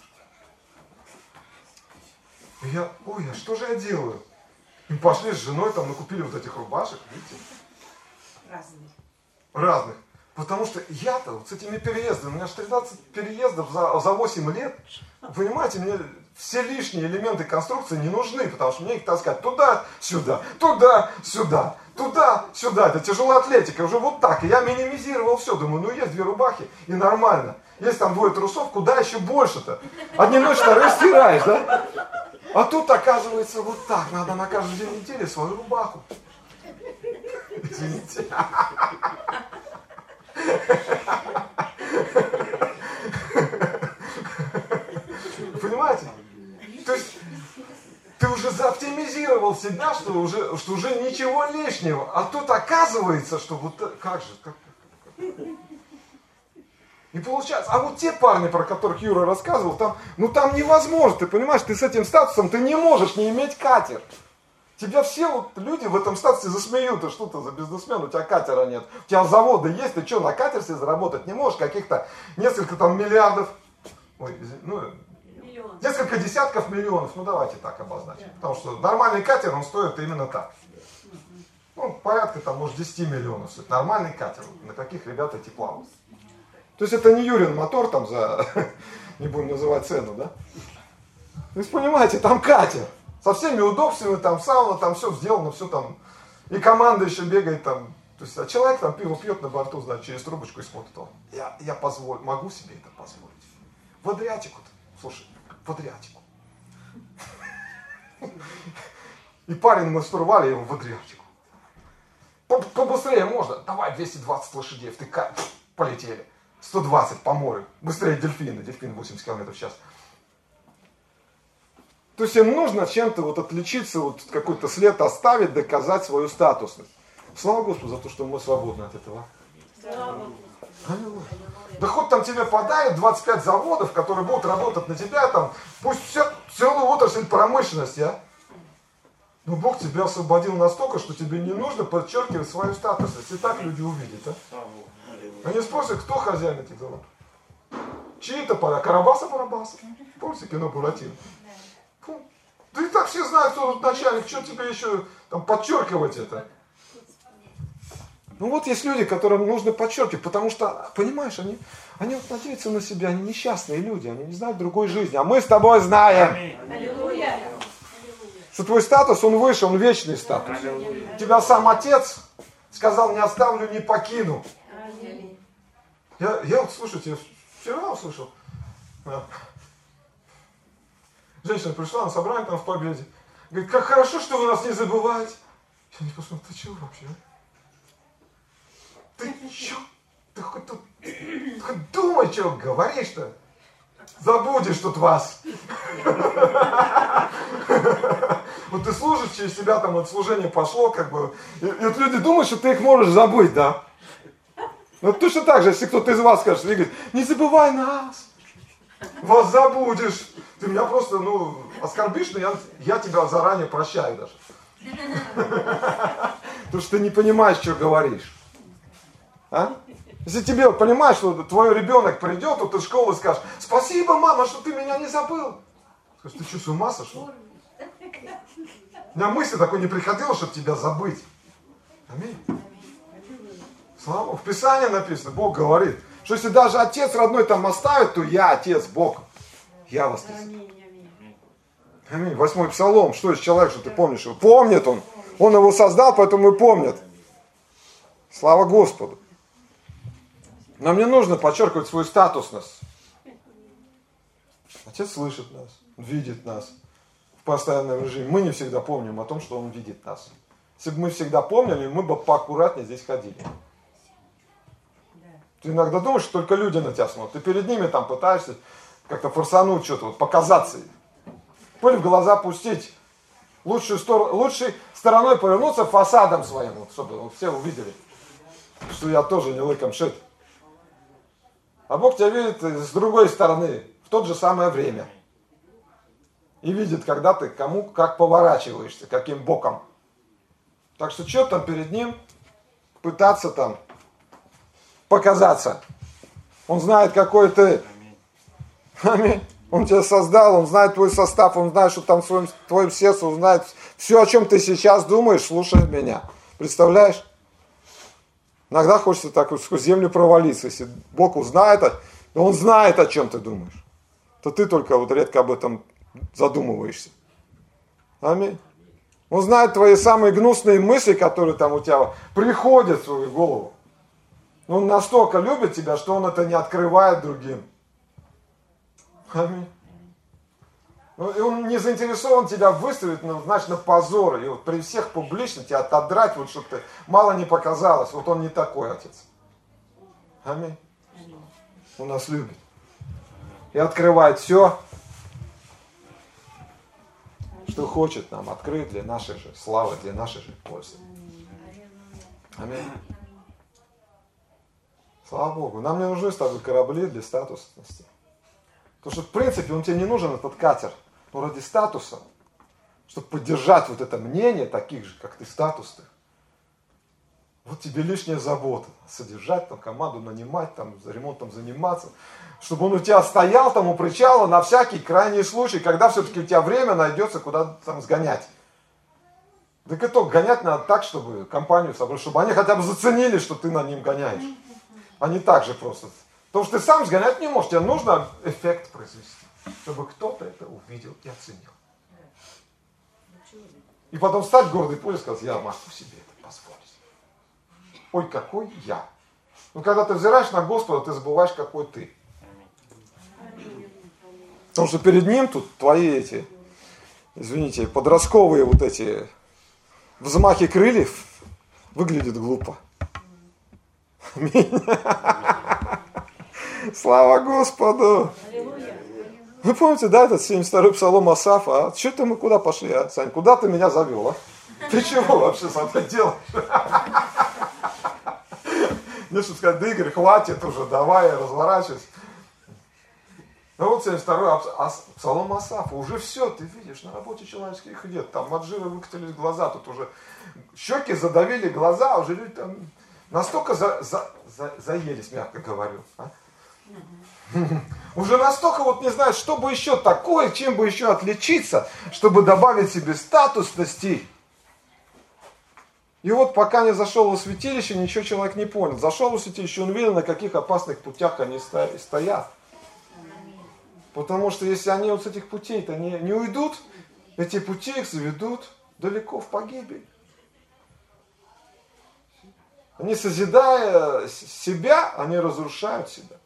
И я, ой, а что же я делаю? И пошли с женой, там накупили вот этих рубашек, видите? Разных. Потому что я-то вот с этими переездами, у меня же 13 переездов за 8 лет. Понимаете, мне все лишние элементы конструкции не нужны, потому что мне их таскать туда-сюда, туда-сюда, туда-сюда. Это тяжелая атлетика, уже вот так. И я минимизировал все, думаю, ну есть 2 рубахи и нормально. Есть там 2 трусов, куда еще больше-то? Одни ночи-то растираешь, да? А тут, оказывается, вот так. Надо на каждый день недели свою рубаху. Извините. Понимаете? То есть ты уже заоптимизировал себя, что уже ничего лишнего. А тут оказывается, что вот как же, как. И получается, а вот те парни, про которых Юра рассказывал, там невозможно, ты понимаешь, ты с этим статусом, ты не можешь не иметь катер. Тебя все вот люди в этом статусе засмеют, и что ты за бизнесмен, у тебя катера нет. У тебя заводы есть, ты что, на катер себе заработать не можешь, каких-то несколько там миллиардов, несколько десятков миллионов, ну давайте так обозначим. Потому что нормальный катер, он стоит именно так. Ну, порядка там, может, 10 миллионов стоит. Нормальный катер, на каких ребята эти плавают. То есть это не Юрин мотор там за, не будем называть цену, да? Вы понимаете, там катер. Со всеми удобствами, там сауна, там все сделано, все там. И команда еще бегает там. То есть, а человек там пиво пьет на борту, значит, через трубочку и смотрит. Я позволю, могу себе это позволить. В Адриатику-то, слушай, в Адриатику. И парень мы штурвали его в Адриатику. Побыстрее можно? Давай 220 лошадей, втыкай, полетели. 120 по морю. Быстрее дельфины. Дельфин 80 км в час. То есть им нужно чем-то вот отличиться, вот какой-то след оставить, доказать свою статусность. Слава Господу за то, что мы свободны от этого. Да хоть там тебе подарят 25 заводов, которые будут работать на тебя, там, пусть целую отрасль промышленности, а? Но Бог тебя освободил настолько, что тебе не нужно подчеркивать свою статусность. И так люди увидят, а? Они спросят, кто хозяин этих заводов? Чьи-то поля? Карабаса-Барабаса. Помните кино Буратино? Да и так все знают, кто тут начальник, что тебе еще там подчеркивать это? Ну вот есть люди, которым нужно подчеркивать, потому что, понимаешь, они вот надеются на себя, они несчастные люди, они не знают другой жизни, а мы с тобой знаем. Аллилуйя. Что твой статус, он выше, он вечный статус. Тебя сам Отец сказал, не оставлю, не покину. Я вот, слушайте, вчера услышал, женщина пришла на собрание там в Победе, говорит, как хорошо, что вы нас не забываете. Я не посмотрел, ты чего вообще? Ты чё? Ты хоть думай, что говоришь-то. Забудешь тут вас. Вот ты служишь, через тебя там от служения пошло, как бы. И вот люди думают, что ты их можешь забыть, да? Вот точно так же, если кто-то из вас скажет, и говорит, не забывай нас. Вас забудешь. Ты меня просто, оскорбишь, но я тебя заранее прощаю даже. Потому что ты не понимаешь, что говоришь. А? Если тебе понимаешь, что твой ребенок придет, то ты в школу и скажешь, спасибо, мама, что ты меня не забыл. Скажешь, ты что, с ума сошел? У меня мысли такой не приходило, чтобы тебя забыть. Аминь. Слава Богу. В Писании написано, Бог говорит, что если даже отец родной там оставит, то я, отец, Бог, я вас не забуду. Аминь. 8-й Псалом. Что есть человек, что ты помнишь его? Помнит он. Он его создал, поэтому и помнит. Слава Господу. Нам не нужно подчеркивать свою статусность. Отец слышит нас, видит нас в постоянном режиме. Мы не всегда помним о том, что Он видит нас. Если бы мы всегда помнили, мы бы поаккуратнее здесь ходили. Ты иногда думаешь, что только люди на тебя смотрят. Ты перед ними там пытаешься как-то форсануть что-то, вот, показаться. Пыль в глаза пустить. Лучшей стороной повернуться фасадом своим, вот, чтобы вот, все увидели, что я тоже не лыком шит. А Бог тебя видит с другой стороны, в то же самое время. И видит, когда ты кому как поворачиваешься, каким боком. Так что что там перед Ним пытаться там показаться. Он знает, какой ты. Аминь. Он тебя создал, Он знает твой состав, Он знает, что там в твоем сердце, Он знает все, о чем ты сейчас думаешь, слушай меня. Представляешь? Иногда хочется так вот сквозь землю провалиться. Если Бог узнает, Он знает, о чем ты думаешь, то ты только вот редко об этом задумываешься. Аминь. Он знает твои самые гнусные мысли, которые там у тебя приходят в свою голову. Он настолько любит тебя, что Он это не открывает другим. Аминь. И Он не заинтересован тебя выставить, знаешь, на позор. И вот при всех публично тебя отодрать, вот чтобы ты мало не показалось. Вот Он не такой Отец. Аминь. Он нас любит. И открывает все, что хочет нам открыть для нашей же славы, для нашей же пользы. Аминь. Слава Богу. Нам не нужны с тобой корабли для статусности. Потому что, в принципе, он тебе не нужен, этот катер. Но ради статуса, чтобы поддержать вот это мнение таких же, как ты, статусных. Вот тебе лишняя забота. Содержать там команду, нанимать, там, за ремонтом заниматься. Чтобы он у тебя стоял там у причала на всякий крайний случай, когда все-таки у тебя время найдется куда-то там сгонять. Так и то, гонять надо так, чтобы компанию собрать, чтобы они хотя бы заценили, что ты на ним гоняешь. А не так же просто. Потому что ты сам сгонять не можешь, тебе нужно эффект произвести, чтобы кто-то это увидел и оценил. И потом встать гордой пулей и сказать, я могу себе это позволить. Ой, какой я. Но когда ты взираешь на Господа, ты забываешь, какой ты. Потому что перед Ним тут твои эти, извините, подростковые вот эти взмахи крыльев выглядят глупо. Аминь. Слава Господу! Вы помните, да, этот 72-й Псалом Асафа? А что-то мы куда пошли, а, Сань? Куда ты меня завел, а? Ты чего вообще со мной делаешь? Мне что сказать, да, Игорь, хватит уже, давай, разворачивайся. Ну вот 72-й Псалом Асафа, уже все, ты видишь, на работе человеческих нет, там от жира выкатились глаза, тут уже щеки задавили глаза, уже люди там настолько заелись, мягко говорю. А? Уже настолько вот не знают, что бы еще такое, чем бы еще отличиться, чтобы добавить себе статусности. И вот пока не зашел в святилище, ничего человек не понял. Зашел в святилище, он видел, на каких опасных путях они стоят. Потому что если они вот с этих путей-то не уйдут, эти пути их заведут далеко в погибель. Они, созидая себя, они разрушают себя.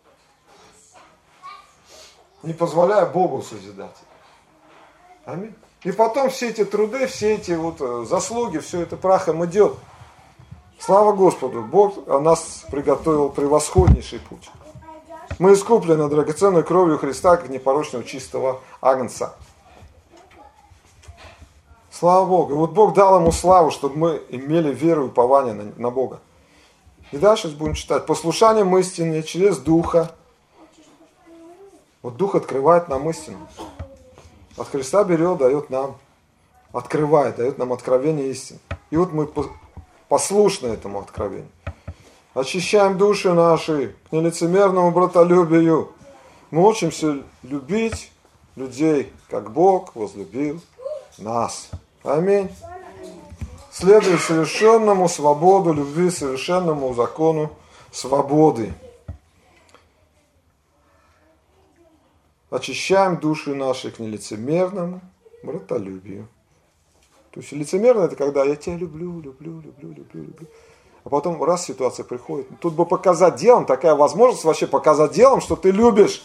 Не позволяя Богу созидать. Аминь. И потом все эти труды, все эти вот заслуги, все это прахом идет. Слава Господу, Бог о нас приготовил превосходнейший путь. Мы искуплены драгоценной кровью Христа, как непорочного чистого агнца. Слава Богу. И вот Бог дал ему славу, чтобы мы имели веру и упование на Бога. И дальше будем читать. Послушанием истине через Духа. Вот Дух открывает нам истину. От Христа берет, дает нам, открывает, дает нам откровение истины. И вот мы послушны этому откровению. Очищаем души наши к нелицемерному братолюбию. Мы учимся любить людей, как Бог возлюбил нас. Аминь. Следуя совершенному свободу любви, совершенному закону свободы. Очищаем души наши к нелицемерному Братолюбию. То есть лицемерно это когда я тебя люблю. А потом раз ситуация приходит. Тут бы показать делом, такая возможность вообще показать делом, что ты любишь.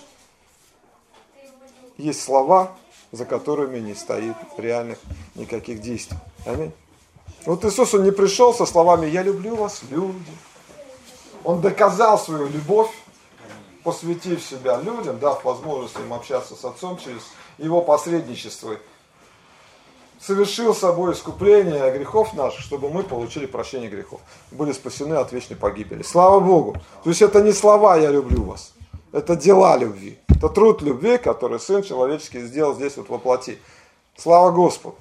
Есть слова, за которыми не стоит реальных никаких действий. Аминь. Вот Иисус, Он не пришел со словами «Я люблю вас, люди». Он доказал свою любовь, посвятив себя людям, дав возможность им общаться с Отцом через Его посредничество. Совершил собой искупление грехов наших, чтобы мы получили прощение грехов. Были спасены от вечной погибели. Слава Богу. То есть это не слова «я люблю вас». Это дела любви. Это труд любви, который Сын Человеческий сделал здесь вот во плоти. Слава Господу.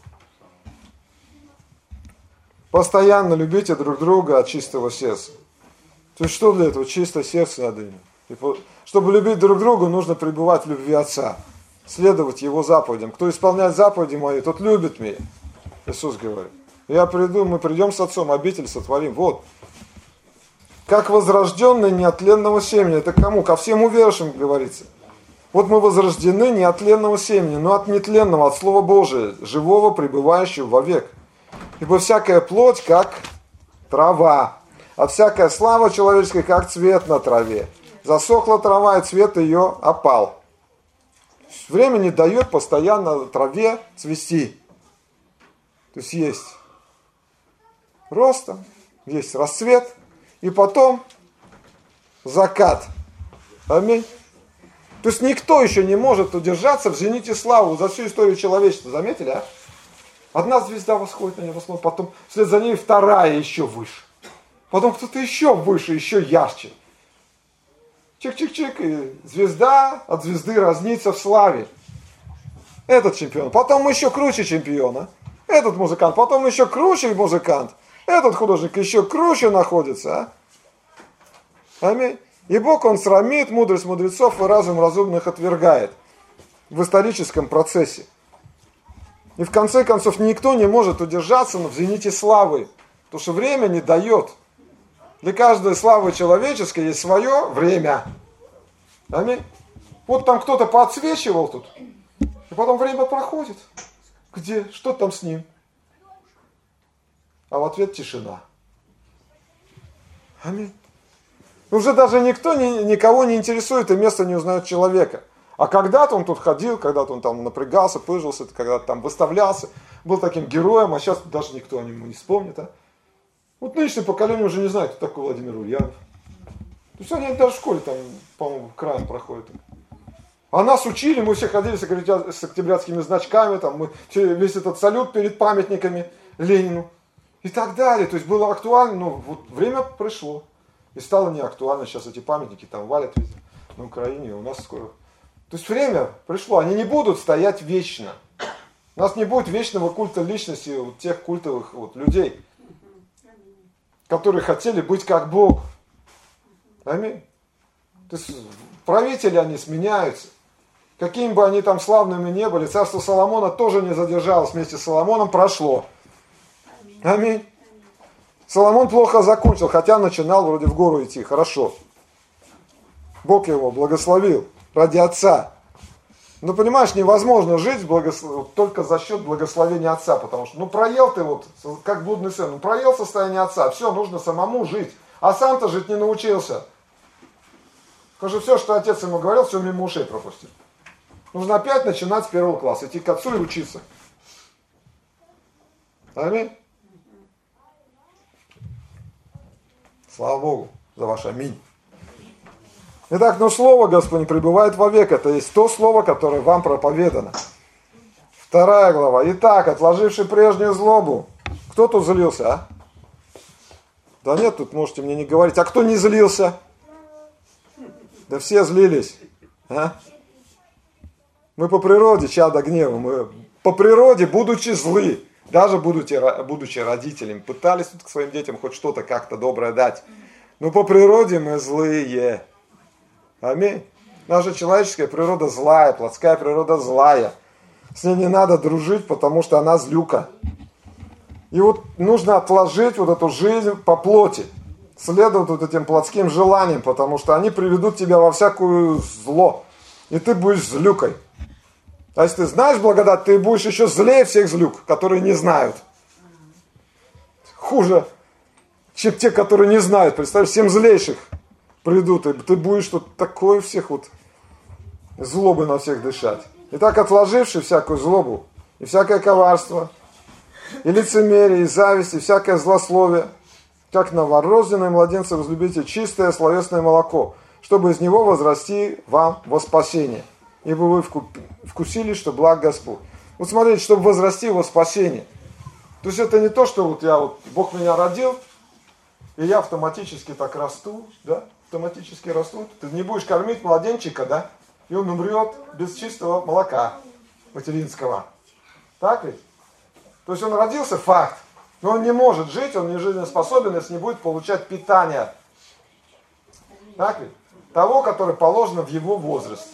Постоянно любите друг друга от чистого сердца. То есть что для этого? Чистое сердце надо иметь. Чтобы любить друг друга, нужно пребывать в любви Отца. Следовать Его заповедям. Кто исполняет заповеди мои, тот любит меня. Иисус говорит. Я приду, мы придем с Отцом, обитель сотворим. Вот. Как возрожденный неотленного семени. Это кому? Ко всем уверовавшим говорится. Вот мы возрождены не от тленного семени, но от нетленного, от Слова Божия, живого, пребывающего вовек. Ибо всякая плоть, как трава, а всякая слава человеческая, как цвет на траве. Засохла трава, и цвет ее опал. Время не дает постоянно траве цвести. То есть рост, есть расцвет, и потом закат. Аминь. То есть никто еще не может удержаться в зените славы за всю историю человечества. Заметили, а? Одна звезда восходит на небо, потом вслед за ней вторая еще выше. Потом кто-то еще выше, еще ярче. Чик-чик-чик, и звезда от звезды разнится в славе. Этот чемпион, потом еще круче чемпиона. Этот музыкант, потом еще круче музыкант. Этот художник еще круче находится. А? Аминь. И Бог, Он срамит мудрость мудрецов и разум разумных отвергает в историческом процессе. И в конце концов никто не может удержаться в зените славы, потому что время не дает. Для каждой славы человеческой есть свое время. Аминь. Вот там кто-то подсвечивал тут, и потом время проходит. Где? Что там с ним? А в ответ тишина. Аминь. Уже даже никого не интересует, и место не узнает человека. А когда-то он тут ходил, когда-то он там напрягался, пыжился, когда-то там выставлялся, был таким героем, а сейчас даже никто о нем не вспомнит. А? Вот нынешнее поколение уже не знает, кто такой Владимир Ульянов. То есть они даже в школе там, по-моему, краем проходят. А нас учили, мы все ходили с октябрятскими значками, там, мы весь этот салют перед памятниками Ленину и так далее. То есть было актуально, но вот время пришло. И стало неактуально. Сейчас эти памятники там валят везде, на Украине, и у нас скоро. То есть время пришло. Они не будут стоять вечно. У нас не будет вечного культа личности вот тех культовых вот людей, которые хотели быть как Бог. Аминь. То есть правители они сменяются. Какими бы они там славными не были, царство Соломона тоже не задержалось вместе с Соломоном, прошло. Аминь. Соломон плохо закончил, хотя начинал вроде в гору идти. Хорошо. Бог его благословил ради Отца. Но понимаешь, невозможно жить только за счет благословения Отца. Потому что, проел ты вот, как блудный сын, проел состояние Отца. Все, нужно самому жить. А сам-то жить не научился. Потому что все, что Отец ему говорил, все мимо ушей пропустил. Нужно опять начинать с первого класса, идти к Отцу и учиться. Аминь. Слава Богу за ваш аминь. Итак, Слово Господне пребывает вовек. Это есть то Слово, которое вам проповедано. 2 глава. Итак, отложивший прежнюю злобу. Кто тут злился, а? Да нет, тут можете мне не говорить. А кто не злился? Да все злились. А? Мы по природе чада гнева. Мы по природе, будучи злы, даже будучи родителями, пытались к своим детям хоть что-то как-то доброе дать. Но по природе мы злые. Аминь. Наша человеческая природа злая, плотская природа злая. С ней не надо дружить, потому что она злюка. И вот нужно отложить вот эту жизнь по плоти. Следовать вот этим плотским желаниям, потому что они приведут тебя во всякую зло. И ты будешь злюкой. А если ты знаешь благодать, ты будешь еще злее всех злюк, которые не знают. Хуже, чем те, которые не знают. Представь, 7 злейших придут, и ты будешь тут такое всех вот злобы на всех дышать. И так отложивший всякую злобу, и всякое коварство, и лицемерие, и зависть, и всякое злословие, как новорожденные младенцы возлюбите чистое словесное молоко, чтобы из него возрасти вам во спасение. Ибо вы вкусили, что благ Господь. Вот смотрите, чтобы возрасти во спасение. То есть это не то, что Бог меня родил, и я автоматически так расту, да? Автоматически расту. Ты не будешь кормить младенчика, да? И он умрет без чистого молока материнского. Так ведь? То есть он родился, факт. Но он не может жить, он не жизнеспособен, если не будет получать питание. Так ведь? Того, которое положено в его возрасте.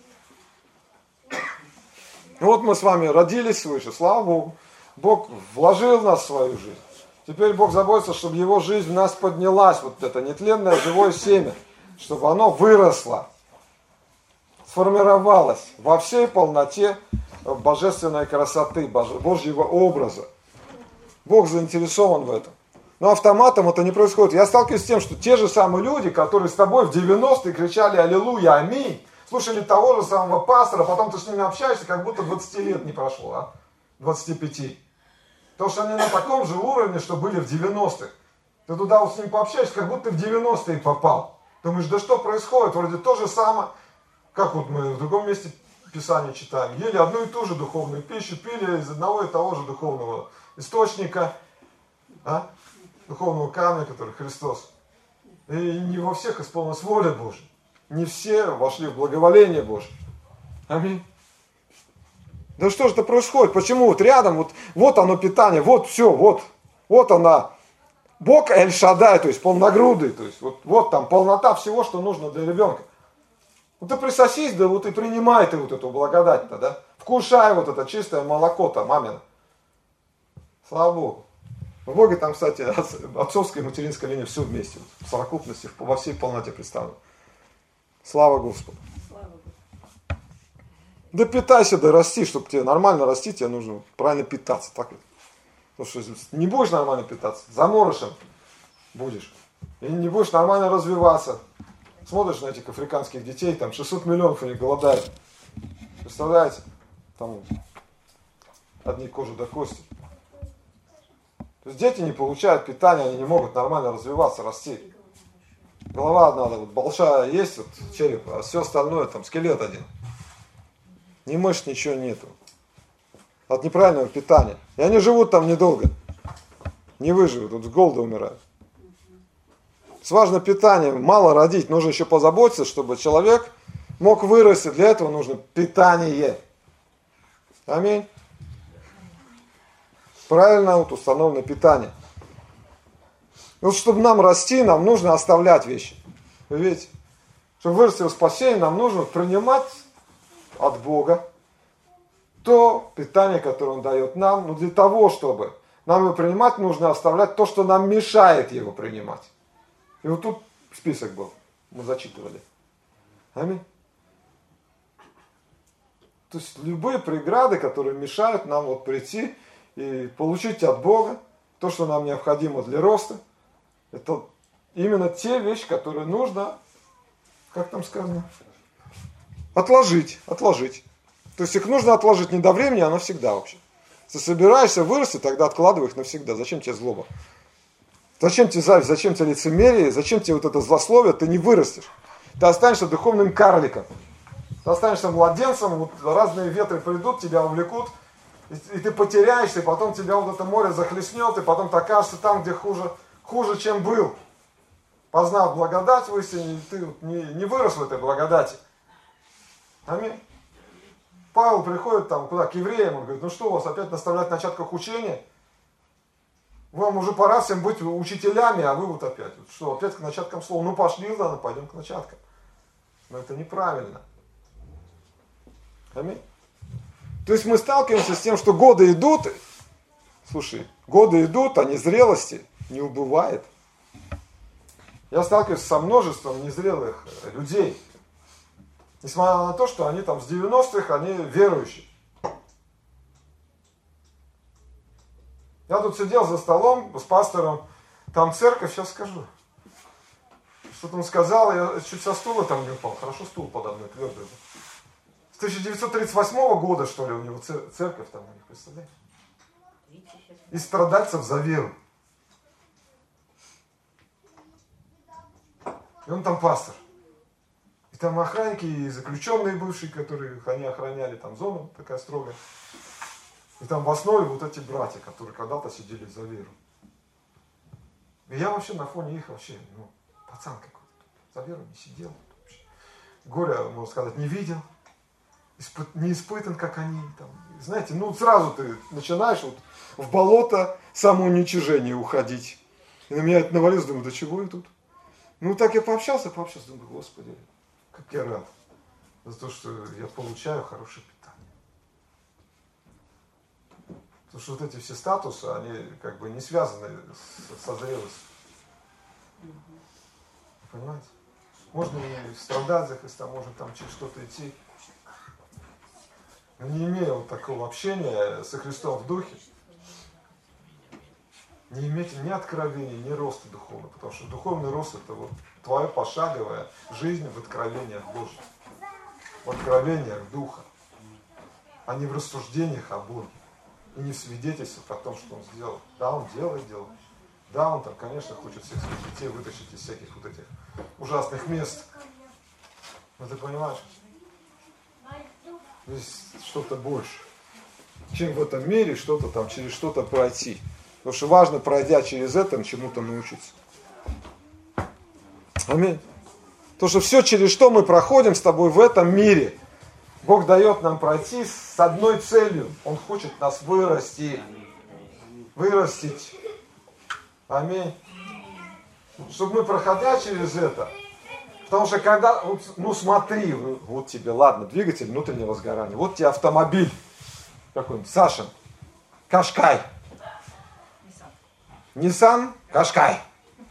Вот мы с вами родились свыше, слава Богу. Бог вложил в нас свою жизнь. Теперь Бог заботится, чтобы его жизнь в нас поднялась. Вот это нетленное живое семя. Чтобы оно выросло. Сформировалось во всей полноте божественной красоты, Божьего образа. Бог заинтересован в этом. Но автоматом это не происходит. Я сталкиваюсь с тем, что те же самые люди, которые с тобой в 90-е кричали «Аллилуйя, аминь», слушали того же самого пастора, потом ты с ними общаешься, как будто 20 лет не прошло, а? 25. Потому что они на таком же уровне, что были в 90-х. Ты туда вот с ним пообщаешься, как будто ты в 90-е попал. Думаешь, да что происходит? Вроде то же самое, как вот мы в другом месте Писания читаем. Ели одну и ту же духовную пищу, пили из одного и того же духовного источника, духовного камня, который Христос. И не во всех исполнилась воля Божья. Не все вошли в благоволение Божье. Аминь. Да что же это происходит? Почему вот рядом, вот оно питание, вот все, вот она. Бог Эль-Шадай, то есть полногрудый, то есть вот там полнота всего, что нужно для ребенка. Вот ты присосись, да вот и принимай ты вот эту благодать-то, да? Вкушай вот это чистое молоко-то, мамина. Слава Богу. В Боге там, кстати, отцовская и материнская линия все вместе, в совокупности, во всей полноте представлена. Слава Господу. Да питайся, да расти, чтобы тебе нормально расти, тебе нужно правильно питаться. Так вот. Потому что не будешь нормально питаться, заморышем будешь. И не будешь нормально развиваться. Смотришь на этих африканских детей, там 600 миллионов они голодают. Представляете? Там одни кожи до кости. То есть дети не получают питания, они не могут нормально развиваться, расти. Голова надо, вот большая есть, вот череп, а все остальное там скелет один. Ни мышц, ничего нету. От неправильного питания. И они живут там недолго. Не выживут, вот с голода умирают. Важно питание, мало родить, нужно еще позаботиться, чтобы человек мог вырасти. Для этого нужно питание. Аминь. Правильно вот установлено питание. Вот чтобы нам расти, нам нужно оставлять вещи. Вы видите? Чтобы вырасти в спасении, нам нужно принимать от Бога то питание, которое Он дает нам. Но для того, чтобы нам его принимать, нужно оставлять то, что нам мешает его принимать. И вот тут список был. Мы зачитывали. Аминь. То есть любые преграды, которые мешают нам вот прийти и получить от Бога то, что нам необходимо для роста, это именно те вещи, которые нужно, как там сказано, отложить. То есть их нужно отложить не до времени, а навсегда вообще. Если собираешься вырасти, тогда откладывай их навсегда. Зачем тебе злоба? Зачем тебе зависть, зачем тебе лицемерие, зачем тебе вот это злословие, ты не вырастешь. Ты останешься духовным карликом. Ты останешься младенцем, вот разные ветры придут, тебя увлекут, и ты потеряешься, и потом тебя вот это море захлестнет, и потом ты окажешься там, где хуже, чем был. Познав благодать в истине, ты не вырос в этой благодати. Аминь. Павел приходит там куда, к евреям, он говорит, ну что, вас опять наставлять в начатках учения? Вам уже пора всем быть учителями, а вы вот опять. Вот что, опять к начаткам слова. Ну пошли, ладно, пойдем к начаткам. Но это неправильно. Аминь. То есть мы сталкиваемся с тем, что годы идут. Слушай, годы идут, а незрелости не убывает. Я сталкиваюсь со множеством незрелых людей. Несмотря на то, что они там с 90-х, они верующие. Я тут сидел за столом с пастором, там церковь, сейчас скажу. Что-то он сказал, я чуть со стула там не упал. Хорошо стул подо мной твердый. С 1938 года, что ли, у него церковь там у них, представляете? И страдальцев за веру. И он там пастор. И там охранники и заключенные бывшие, которые они охраняли, там зона такая строгая. И там в основе вот эти братья, которые когда-то сидели за веру. И я вообще на фоне их вообще, пацан какой-то. За веру не сидел. Горя, можно сказать, не видел. Не испытан, как они. Там. Знаете, сразу ты начинаешь вот в болото самоуничижения уходить. И на меня это навалилось, думаю, да чего я тут? Так я пообщался, думаю, Господи, как я рад. За то, что я получаю хорошее питание. Потому что вот эти все статусы, они как бы не связаны со зрелостью. Понимаете? Можно и страдать за Христа, можно там через что-то идти. Но не имея вот такого общения со Христом в духе, не иметь ни откровения, ни роста духовного. Потому что духовный рост это вот твоя пошаговая жизнь в откровениях Божьих. В откровениях Духа. А не в рассуждениях о Боге. И не в свидетельствах о том, что Он сделал. Да, Он делает. Да, Он там, конечно, хочет всех своих детей вытащить из всяких вот этих ужасных мест. Но ты понимаешь? Здесь что-то больше. Чем в этом мире что-то там, через что-то пройти. Потому что важно, пройдя через это, чему-то научиться. Аминь. Потому что все, через что мы проходим с тобой в этом мире, Бог дает нам пройти с одной целью. Он хочет нас вырастить. Вырастить. Аминь. Чтобы мы, проходя через это, потому что когда, смотри, вот тебе, ладно, двигатель внутреннего сгорания, вот тебе автомобиль какой-нибудь, Сашин, Кашкай. Nissan Кашкай.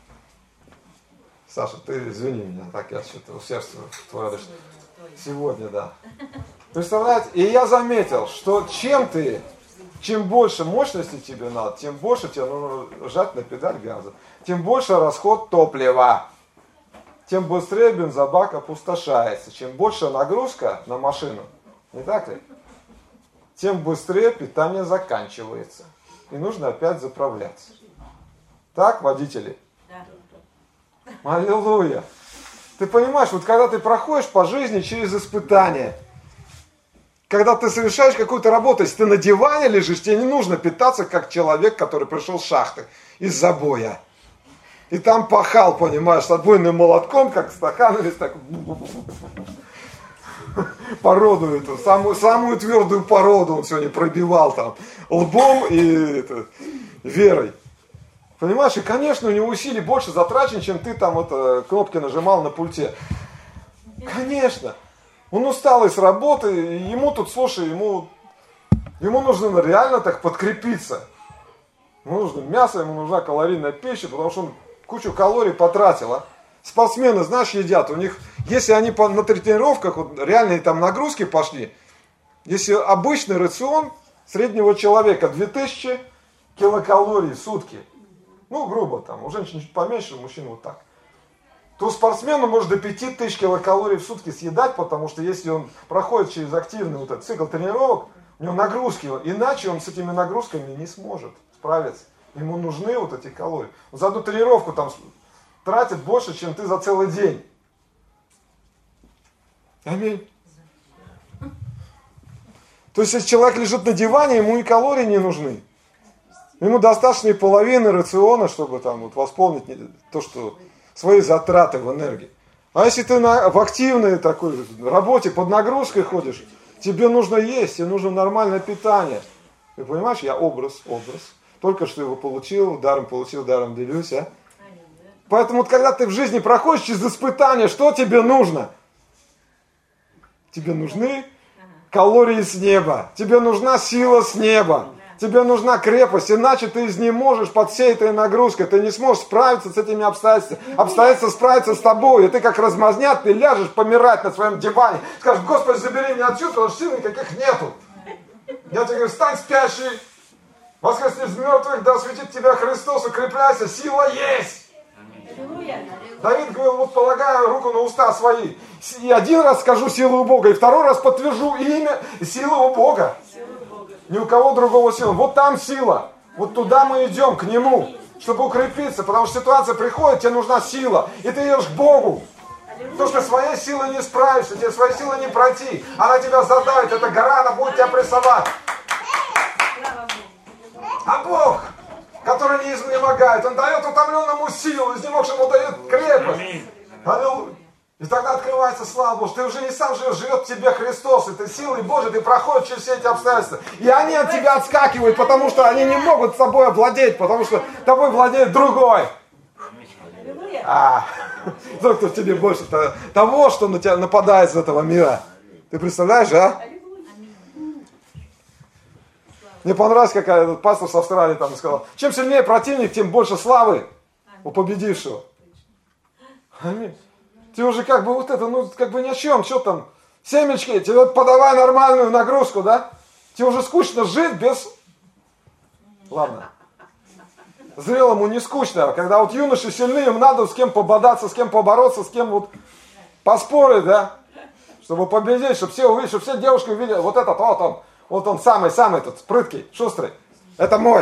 Саша, ты извини меня, так я что-то усердствую в твою радость. Сегодня, да. Представляете? И я заметил, что чем больше мощности тебе надо, тем больше тебе нужно жать на педаль газа, тем больше расход топлива, тем быстрее бензобак опустошается, чем больше нагрузка на машину, не так ли? Тем быстрее питание заканчивается. И нужно опять заправляться. Так, водители? Да. Аллилуйя. Ты понимаешь, вот когда ты проходишь по жизни через испытания, когда ты совершаешь какую-то работу, если ты на диване лежишь, тебе не нужно питаться, как человек, который пришел с шахты, из забоя. И там пахал, понимаешь, с отбойным молотком, как стаканами, так, породу эту, самую твердую породу он сегодня пробивал там, лбом и верой. Понимаешь, и, конечно, у него усилий больше затрачен, чем ты там кнопки нажимал на пульте. Конечно. Он усталый с работы, и ему тут, слушай, ему нужно реально так подкрепиться. Ему нужно мясо, ему нужна калорийная пища, потому что он кучу калорий потратил. А? Спортсмены, знаешь, едят. У них, если они на тренировках, вот, реальные там нагрузки пошли, если обычный рацион среднего человека 2000 килокалорий в сутки, грубо там, у женщин чуть поменьше, у мужчин вот так, то спортсмену может до 5000 килокалорий в сутки съедать, потому что если он проходит через активный вот этот цикл тренировок, у него нагрузки, иначе он с этими нагрузками не сможет справиться. Ему нужны вот эти калории. Он за одну тренировку там тратит больше, чем ты за целый день. Аминь. То есть, если человек лежит на диване, ему и калории не нужны. Ему достаточно и половины рациона, чтобы там вот восполнить то, что свои затраты в энергии. А если ты в активной такой работе под нагрузкой ходишь, тебе нужно есть, тебе нужно нормальное питание. Ты понимаешь, я образ. Только что его получил, даром делюсь. А? Поэтому вот, когда ты в жизни проходишь через испытания, что тебе нужно? Тебе нужны калории с неба. Тебе нужна сила с неба. Тебе нужна крепость, иначе ты изнеможешь под всей этой нагрузкой. Ты не сможешь справиться с этими обстоятельствами. Обстоятельства справятся с тобой. И ты как размазнят, ты ляжешь помирать на своем диване. Скажешь, Господи, забери меня отсюда, потому что сил никаких нету. Я тебе говорю, встань спящий. Воскресни из мертвых, да осветит тебя Христос, укрепляйся, сила есть. Давид говорил, вот полагаю руку на уста свои. И один раз скажу силу у Бога, и второй раз подтвержу имя и силу у Бога. Ни у кого другого силы. Вот там сила. Вот туда мы идем, к Нему, чтобы укрепиться. Потому что ситуация приходит, тебе нужна сила. И ты идешь к Богу. Потому что своей силой не справишься, тебе своей силой не пройти. Она тебя задавит, эта гора, она будет тебя прессовать. А Бог, который не изнемогает, Он дает утомленному силу, изнемогшему дает крепость. Аллилуйя. И тогда открывается слава Божья. Ты уже не сам живешь, живет в тебе Христос. И ты силой Божией, ты проходишь через все эти обстоятельства. И они от тебя отскакивают, потому что они не могут тобой овладеть, потому что тобой владеет другой. Тот, кто в тебе больше того, что на тебя нападает из этого мира. Ты представляешь, а? Мне понравилось, как этот пастор с Австралии там сказал, чем сильнее противник, тем больше славы у победившего. Аминь. Ты уже как бы вот это, ну как бы ни о чем, что там, семечки, тебе подавай нормальную нагрузку, да? Тебе уже скучно жить без... Ладно. Зрелому не скучно, когда вот юноши сильны, им надо с кем пободаться, с кем побороться, с кем вот поспорить, да? Чтобы победить, чтобы все увидели, чтобы все девушки увидели, вот этот, вот он самый-самый этот, прыткий, шустрый. Это мой.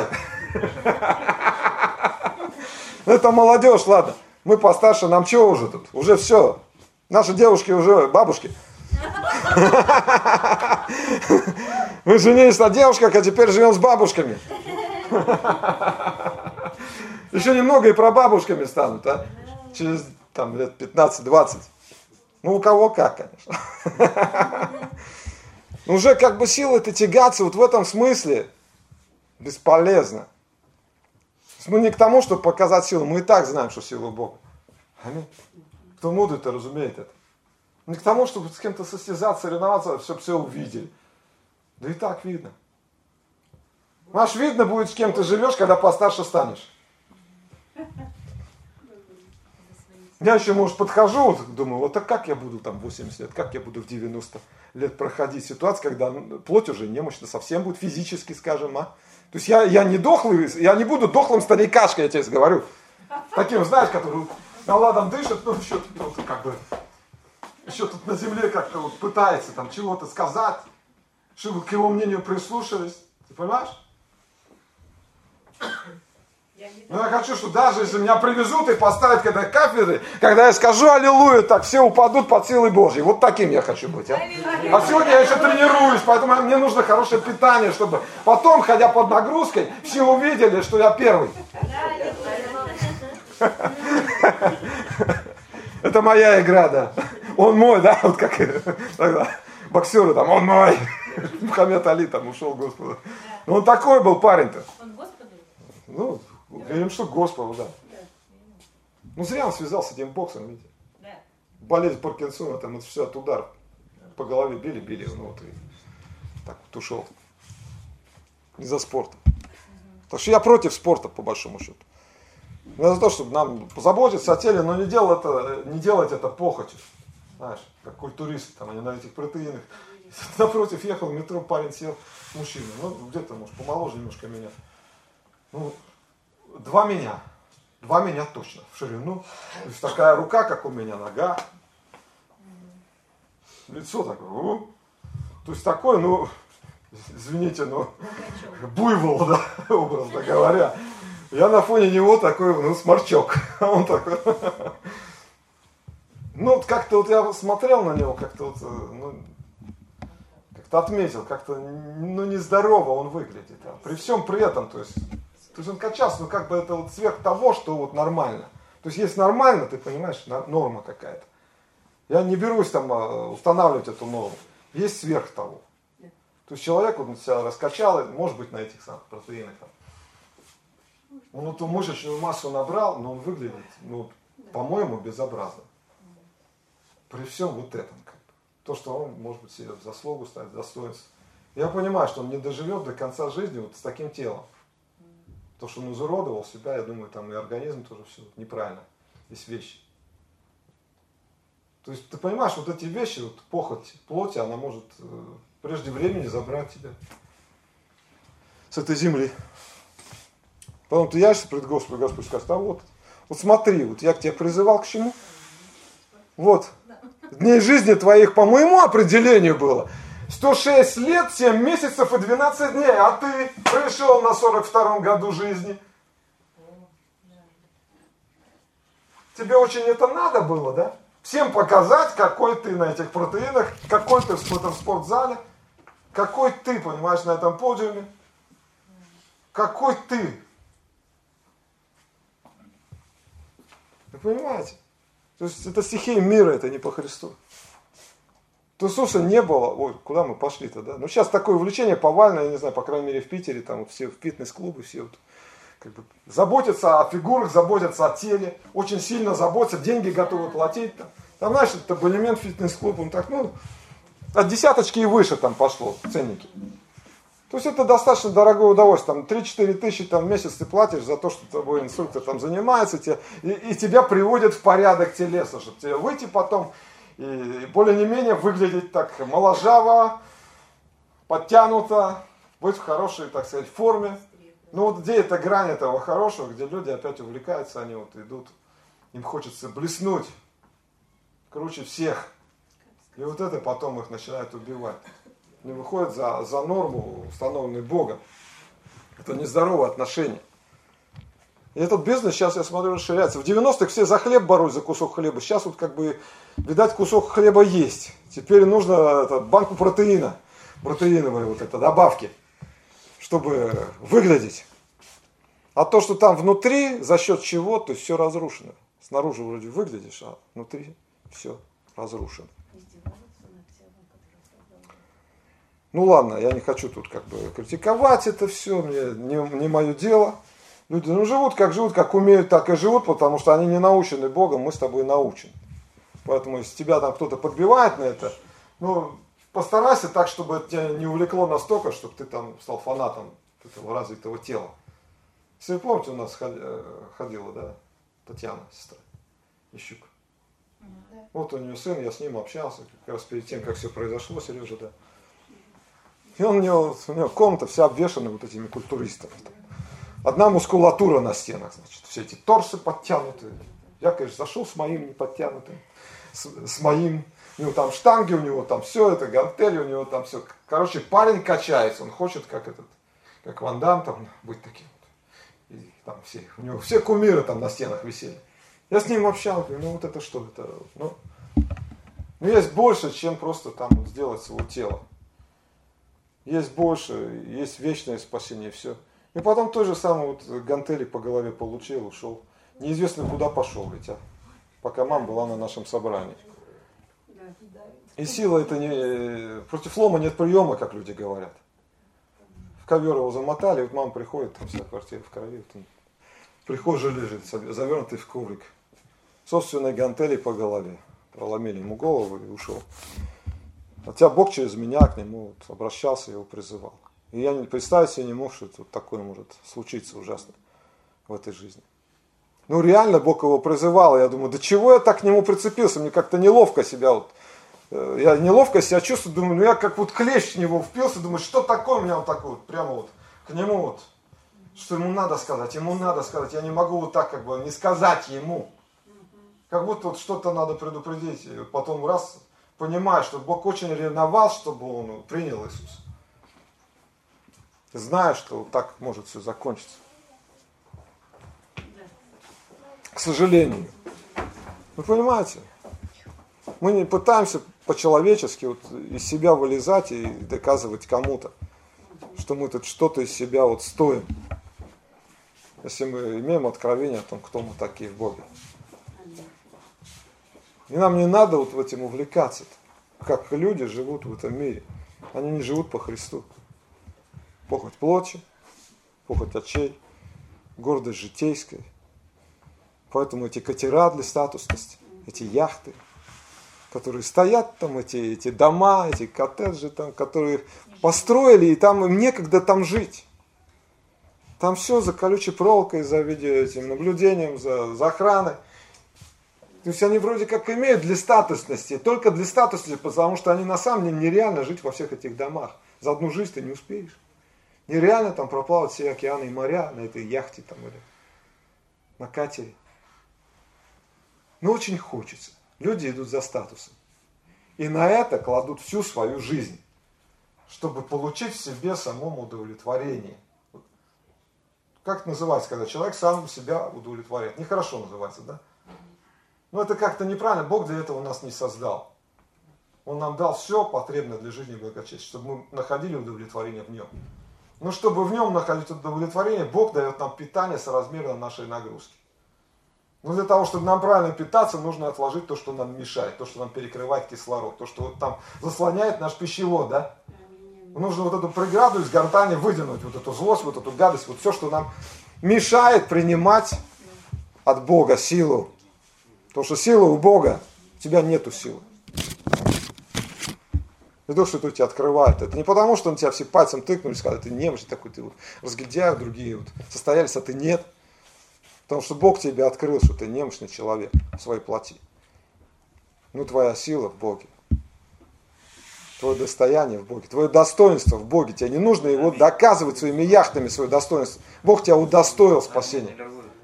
Это молодежь, ладно. Мы постарше, нам что уже тут? Уже все. Наши девушки уже бабушки. Мы женились на девушках, а теперь живем с бабушками. Еще немного и прабабушками станут, а? Через там, лет 15-20. Ну, у кого как, конечно. Уже как бы силой-то тягаться вот в этом смысле бесполезно. Мы не к тому, чтобы показать силу, мы и так знаем, что сила Бога. Аминь. Кто мудрый-то разумеет это. Не к тому, чтобы с кем-то состязаться, соревноваться, чтобы все увидели. Да и так видно. Аж видно будет, с кем ты живешь, когда постарше станешь. Я еще, может, подхожу, вот, думаю, вот так как я буду там 80 лет, как я буду в 90 лет проходить ситуацию, когда плоть уже немощна, совсем будет физически, скажем, а? То есть я не дохлый, я не буду дохлым старикашкой, я тебе говорю. Таким, знаешь, который наладом дышит, ну еще тут как бы, еще тут на земле как-то вот пытается там чего-то сказать, чтобы к его мнению прислушались. Ты понимаешь? Но я хочу, что даже если меня привезут и поставят к этой кафедре, когда я скажу аллилуйя, так все упадут под силой Божьей. Вот таким я хочу быть. А сегодня я еще тренируюсь, поэтому мне нужно хорошее питание, чтобы потом, ходя под нагрузкой, все увидели, что я первый. Это моя игра, да. Он мой, да, вот как тогда боксеры там, он мой. Мухаммед Али там ушел к Господу. Но он такой был парень-то. Он Господу? Ну, говорим, что к Господу, да. Ну, зря он связался с этим боксом, видите. Болезнь Паркинсона, там это все от удара по голове били, ну вот и так вот ушел. Из-за спорта. Так что я против спорта, по большому счету. Я за то, чтобы нам позаботиться о теле, но не делать это похотью. Знаешь, как культуристы, там они на этих протеинах. Напротив ехал в метро, парень сел, мужчина, ну где-то, может, помоложе немножко меня. Ну, два меня точно, в ширину. То есть такая рука, как у меня, нога. Лицо такое, то есть такое, ну, извините, но буйвол, да, образно говоря. Я на фоне него такой, ну, сморчок. А он такой. Ну, вот как-то вот я смотрел на него, как-то вот, ну, как-то отметил, как-то, ну, нездорово он выглядит. А при всем при этом, то есть он качался, ну, как бы это вот сверх того, что вот нормально. То есть есть нормально, ты понимаешь, норма какая-то. Я не берусь там устанавливать эту норму. Есть сверх того. То есть человек вот себя раскачал, может быть, на этих самых протеинах там. Он эту мышечную массу набрал, но он выглядит, ну, по-моему, безобразно. При всем вот этом, как бы. То, что он, может быть, себе в заслугу ставит, достоинство. Я понимаю, что он не доживет до конца жизни вот с таким телом. То, что он изуродовал себя, я думаю, там и организм тоже все неправильно. Есть вещи. То есть, ты понимаешь, вот эти вещи, вот похоть плоти, она может прежде времени забрать тебя. с этой земли. Потом ты явишься пред Господом, Господь скажет, а вот смотри, вот я к тебе призывал к чему? Вот, дней жизни твоих по моему определению было 106 лет, 7 месяцев и 12 дней, а ты пришел на 42-м году жизни. Тебе очень это надо было, да? Всем показать, какой ты на этих протеинах, какой ты в этом спортзале, какой ты, понимаешь, на этом подиуме, какой ты. Вы понимаете? То есть это стихия мира, это не по Христу. То Иисуса не было. Ой, куда мы пошли-то, да? Ну, сейчас такое увлечение повальное, я не знаю, по крайней мере в Питере, там вот все в фитнес-клубы, все вот, как бы, заботятся о фигурах, заботятся о теле, очень сильно заботятся, деньги готовы платить. Там знаешь, это абонемент в фитнес-клуб, он так, ну, от десяточки и выше там пошло ценники. То есть это достаточно дорогое удовольствие, там 3-4 тысячи там, в месяц ты платишь за то, что тобой инструктор там занимается, и тебя приводят в порядок телеса, чтобы тебе выйти потом и более не менее выглядеть так моложаво, подтянуто, быть в хорошей, так сказать, форме. Ну вот где эта грань этого хорошего, где люди опять увлекаются, они вот идут, им хочется блеснуть круче всех. И вот это потом их начинает убивать. Они выходят за норму, установленную Богом. Это нездоровое отношение. И этот бизнес сейчас, я смотрю, расширяется. В 90-х все за хлеб боролись, за кусок хлеба. Сейчас вот как бы, видать, кусок хлеба есть. Теперь нужно банку протеина, протеиновой вот это, добавки, чтобы выглядеть. А то, что там внутри, за счет чего, то есть все разрушено. Снаружи вроде выглядишь, а внутри все разрушено. Ну ладно, я не хочу тут как бы критиковать это все, не мое дело. Люди живут, как умеют, так и живут, потому что они не научены Богом, мы с тобой научены. Поэтому если тебя там кто-то подбивает на это, ну постарайся так, чтобы это тебя не увлекло настолько, чтобы ты там стал фанатом этого развитого тела. Если вы помните, у нас ходила, да, Татьяна, сестра Ищук. Вот у нее сын, я с ним общался, как раз перед тем, как все произошло, Сережа, да. И у него комната вся обвешана вот этими культуристами. Одна мускулатура на стенах, значит, все эти торсы подтянутые. Я, конечно, зашел с моим неподтянутым, с моим, у него там штанги, у него там все это, гантели, у него там все. Короче, парень качается, он хочет как Ван Дам там быть таким. И там у него все кумиры там на стенах висели. Я с ним общался, говорю, ну вот это что? Это, ну есть больше, чем просто там вот сделать свое тело. Есть больше, есть вечное спасение, все. И потом той же самой вот гантели по голове получил, ушел. Неизвестно куда пошел ведь, пока мама была на нашем собрании. И сила это не... Против лома нет приема, как люди говорят. В ковер его замотали, вот мама приходит, там вся квартира в крови. Вот он в прихожей лежит, завернутый в коврик. Собственной гантели по голове. Проломили ему голову и ушел. Хотя Бог через меня к нему вот обращался, его призывал. И я представить себе не мог, что это вот такое может случиться ужасно в этой жизни. Ну реально Бог его призывал, и я думаю, да чего я так к нему прицепился, мне как-то неловко себя вот, я неловко себя чувствую, думаю, ну я как вот клещ в него впился, думаю, что такое у меня вот такое вот, прямо вот к нему вот, что ему надо сказать, я не могу вот так как бы не сказать ему. Как будто вот что-то надо предупредить, и потом раз... Понимаю, что Бог очень ревновал, чтобы он принял Иисуса. Зная, что вот так может все закончиться. К сожалению. Вы понимаете? Мы не пытаемся по-человечески вот из себя вылезать и доказывать кому-то, что мы тут что-то из себя вот стоим. Если мы имеем откровение о том, кто мы такие в Боге. И нам не надо вот в этим увлекаться, как люди живут в этом мире. Они не живут по Христу. Похоть плоти, похоть очей, гордость житейская. Поэтому эти катера для статусности, эти яхты, которые стоят там, эти дома, эти коттеджи, там, которые построили, и там им некогда там жить. Там все за колючей проволокой, за видеонаблюдением, за охраной. То есть они вроде как имеют для статусности, только для статусности, потому что они на самом деле нереально жить во всех этих домах. За одну жизнь ты не успеешь. Нереально там проплавать все океаны и моря на этой яхте там или на катере. Но очень хочется. Люди идут за статусом. И на это кладут всю свою жизнь, чтобы получить в себе самому удовлетворение. Как это называется, когда человек сам себя удовлетворяет? Нехорошо называется, да? Но это как-то неправильно. Бог для этого нас не создал. Он нам дал все потребное для жизни и благочестия, чтобы мы находили удовлетворение в нем. Но чтобы в нем находить удовлетворение, Бог дает нам питание соразмерно нашей нагрузки. Но для того, чтобы нам правильно питаться, нужно отложить то, что нам мешает, то, что нам перекрывает кислород, то, что вот там заслоняет наш пищевод, да? Нужно вот эту преграду из гортани выдернуть, вот эту злость, вот эту гадость, вот все, что нам мешает принимать от Бога силу. Потому что сила у Бога, у тебя нету силы. И то, что это у тебя открывает. Это не потому, что на тебя все пальцем тыкнули и сказали, ты немощный такой, ты вот разгильдяй, другие вот состоялись, а ты нет. Потому что Бог тебе открыл, что ты немощный человек в своей плоти. Ну, твоя сила в Боге. Твое достояние в Боге. Твое достоинство в Боге. Тебе не нужно его доказывать своими яхтами, свое достоинство. Бог тебя удостоил спасения.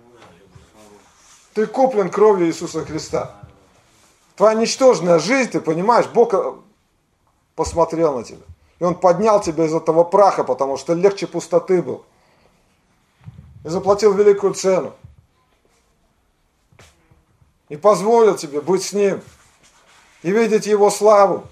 Ты куплен кровью Иисуса Христа. Твоя ничтожная жизнь, ты понимаешь, Бог посмотрел на тебя. И Он поднял тебя из этого праха, потому что легче пустоты был. И заплатил великую цену. И позволил тебе быть с Ним. И видеть Его славу.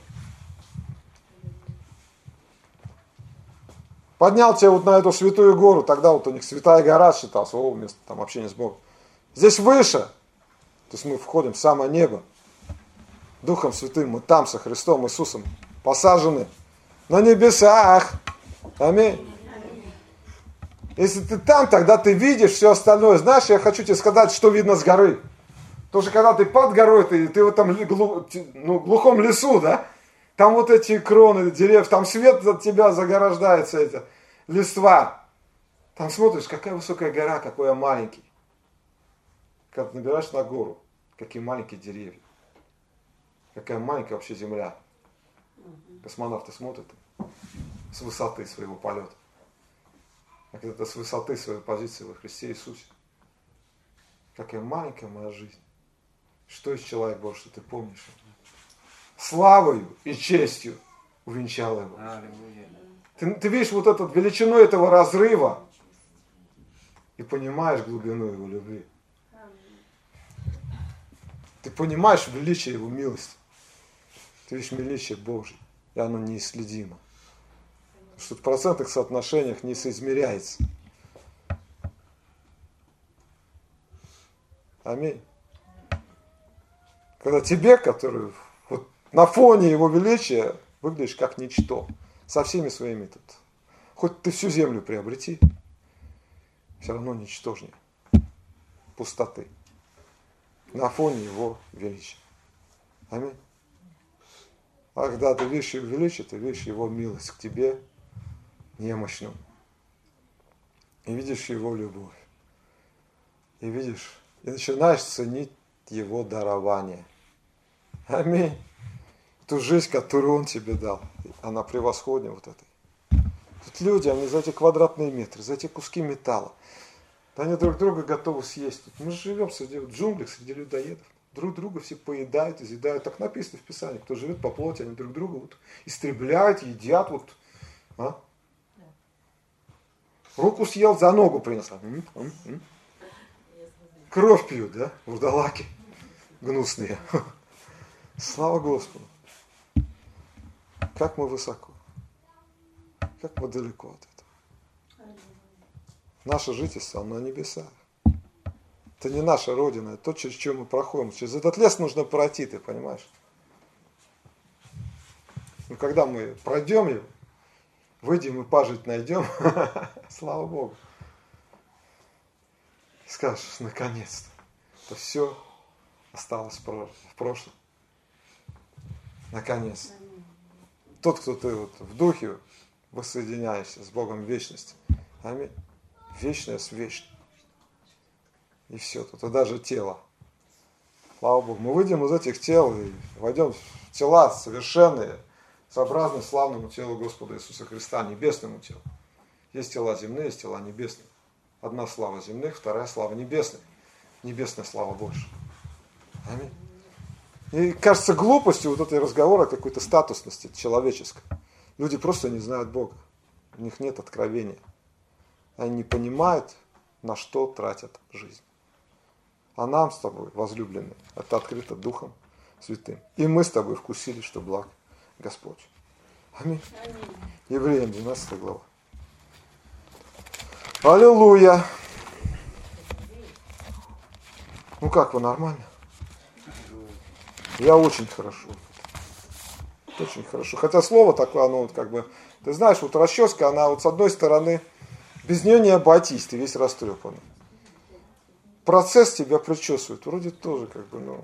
Поднял тебя вот на эту святую гору. Тогда вот у них святая гора считалась. О, место там общения с Богом. Здесь выше. То есть мы входим в самое небо. Духом Святым мы там со Христом Иисусом посажены на небесах. Аминь. Если ты там, тогда ты видишь все остальное. Знаешь, я хочу тебе сказать, что видно с горы. Потому что когда ты под горой, ты в этом глухом лесу, да? Там вот эти кроны деревьев, там свет от тебя заграждается, эта листва. Там смотришь, какая высокая гора, какой я маленький. Когда ты набираешь на гору, какие маленькие деревья. Какая маленькая вообще земля. Космонавты смотрят с высоты своего полета. А когда ты с высоты своей позиции во Христе Иисусе. Какая маленькая моя жизнь. Что из человека Божий, что ты помнишь? Славою и честью увенчал его. Ты видишь вот эту величину этого разрыва и понимаешь глубину его любви. Ты понимаешь величие его милости. Ты видишь величие Божие, и оно неисследимо. Потому что в процентных соотношениях не соизмеряется. Аминь. Когда тебе, который вот на фоне его величия выглядишь как ничто, со всеми своими тут. Хоть ты всю землю приобрети, все равно ничтожнее. Пустоты. На фоне его величия. Аминь. А когда ты видишь его величие, ты видишь его милость к тебе, немощному. И видишь его любовь. И видишь, и начинаешь ценить его дарование. Аминь. Ту жизнь, которую он тебе дал, она превосходнее вот этой. Тут люди, они за эти квадратные метры, за эти куски металла, они друг друга готовы съесть. Мы же живем в джунглях, среди людоедов. Друг друга все поедают, изъедают. Так написано в Писании. Кто живет по плоти, они друг друга вот истребляют, едят. Вот, а? Руку съел, за ногу принес. Кровь пьют, да? Вурдалаки гнусные. Слава Господу. Как мы высоко. Как мы далеко от этого. Наше жительство на небесах. Это не наша родина, это то, через что мы проходим. Через этот лес нужно пройти, ты понимаешь? Но когда мы пройдем его, выйдем и пажить найдем, слава Богу. Скажешь, наконец-то, то все осталось в прошлом. Наконец-то. Тот, кто ты вот в духе воссоединяешься с Богом в вечности. Аминь. Вечное с вечным. И все, тут и даже тело. Слава Богу. Мы выйдем из этих тел и войдем в тела совершенные, сообразные славному телу Господа Иисуса Христа, небесному телу. Есть тела земные, есть тела небесные. Одна слава земных, вторая слава небесных. Небесная слава больше. Аминь. И кажется глупостью вот этой разговора о какой-то статусности человеческой. Люди просто не знают Бога. У них нет откровения. Они не понимают, на что тратят жизнь. А нам с тобой, возлюбленные, это открыто Духом Святым. И мы с тобой вкусили, что благ Господь. Аминь. Евреям 12 глава. Аллилуйя. Ну как, вы нормально? Я очень хорошо. Очень хорошо. Хотя слово такое, оно вот как бы, ты знаешь, вот расческа, она вот с одной стороны, без нее не обойтись, ты весь растрепанный. Процесс тебя причесывает, вроде тоже как бы, ну,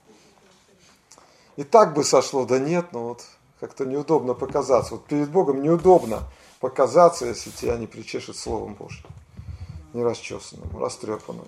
и так бы сошло, да нет, но вот как-то неудобно показаться. Вот перед Богом неудобно показаться, если тебя не причешет Словом Божьим. Не расчесанным, растрепанным.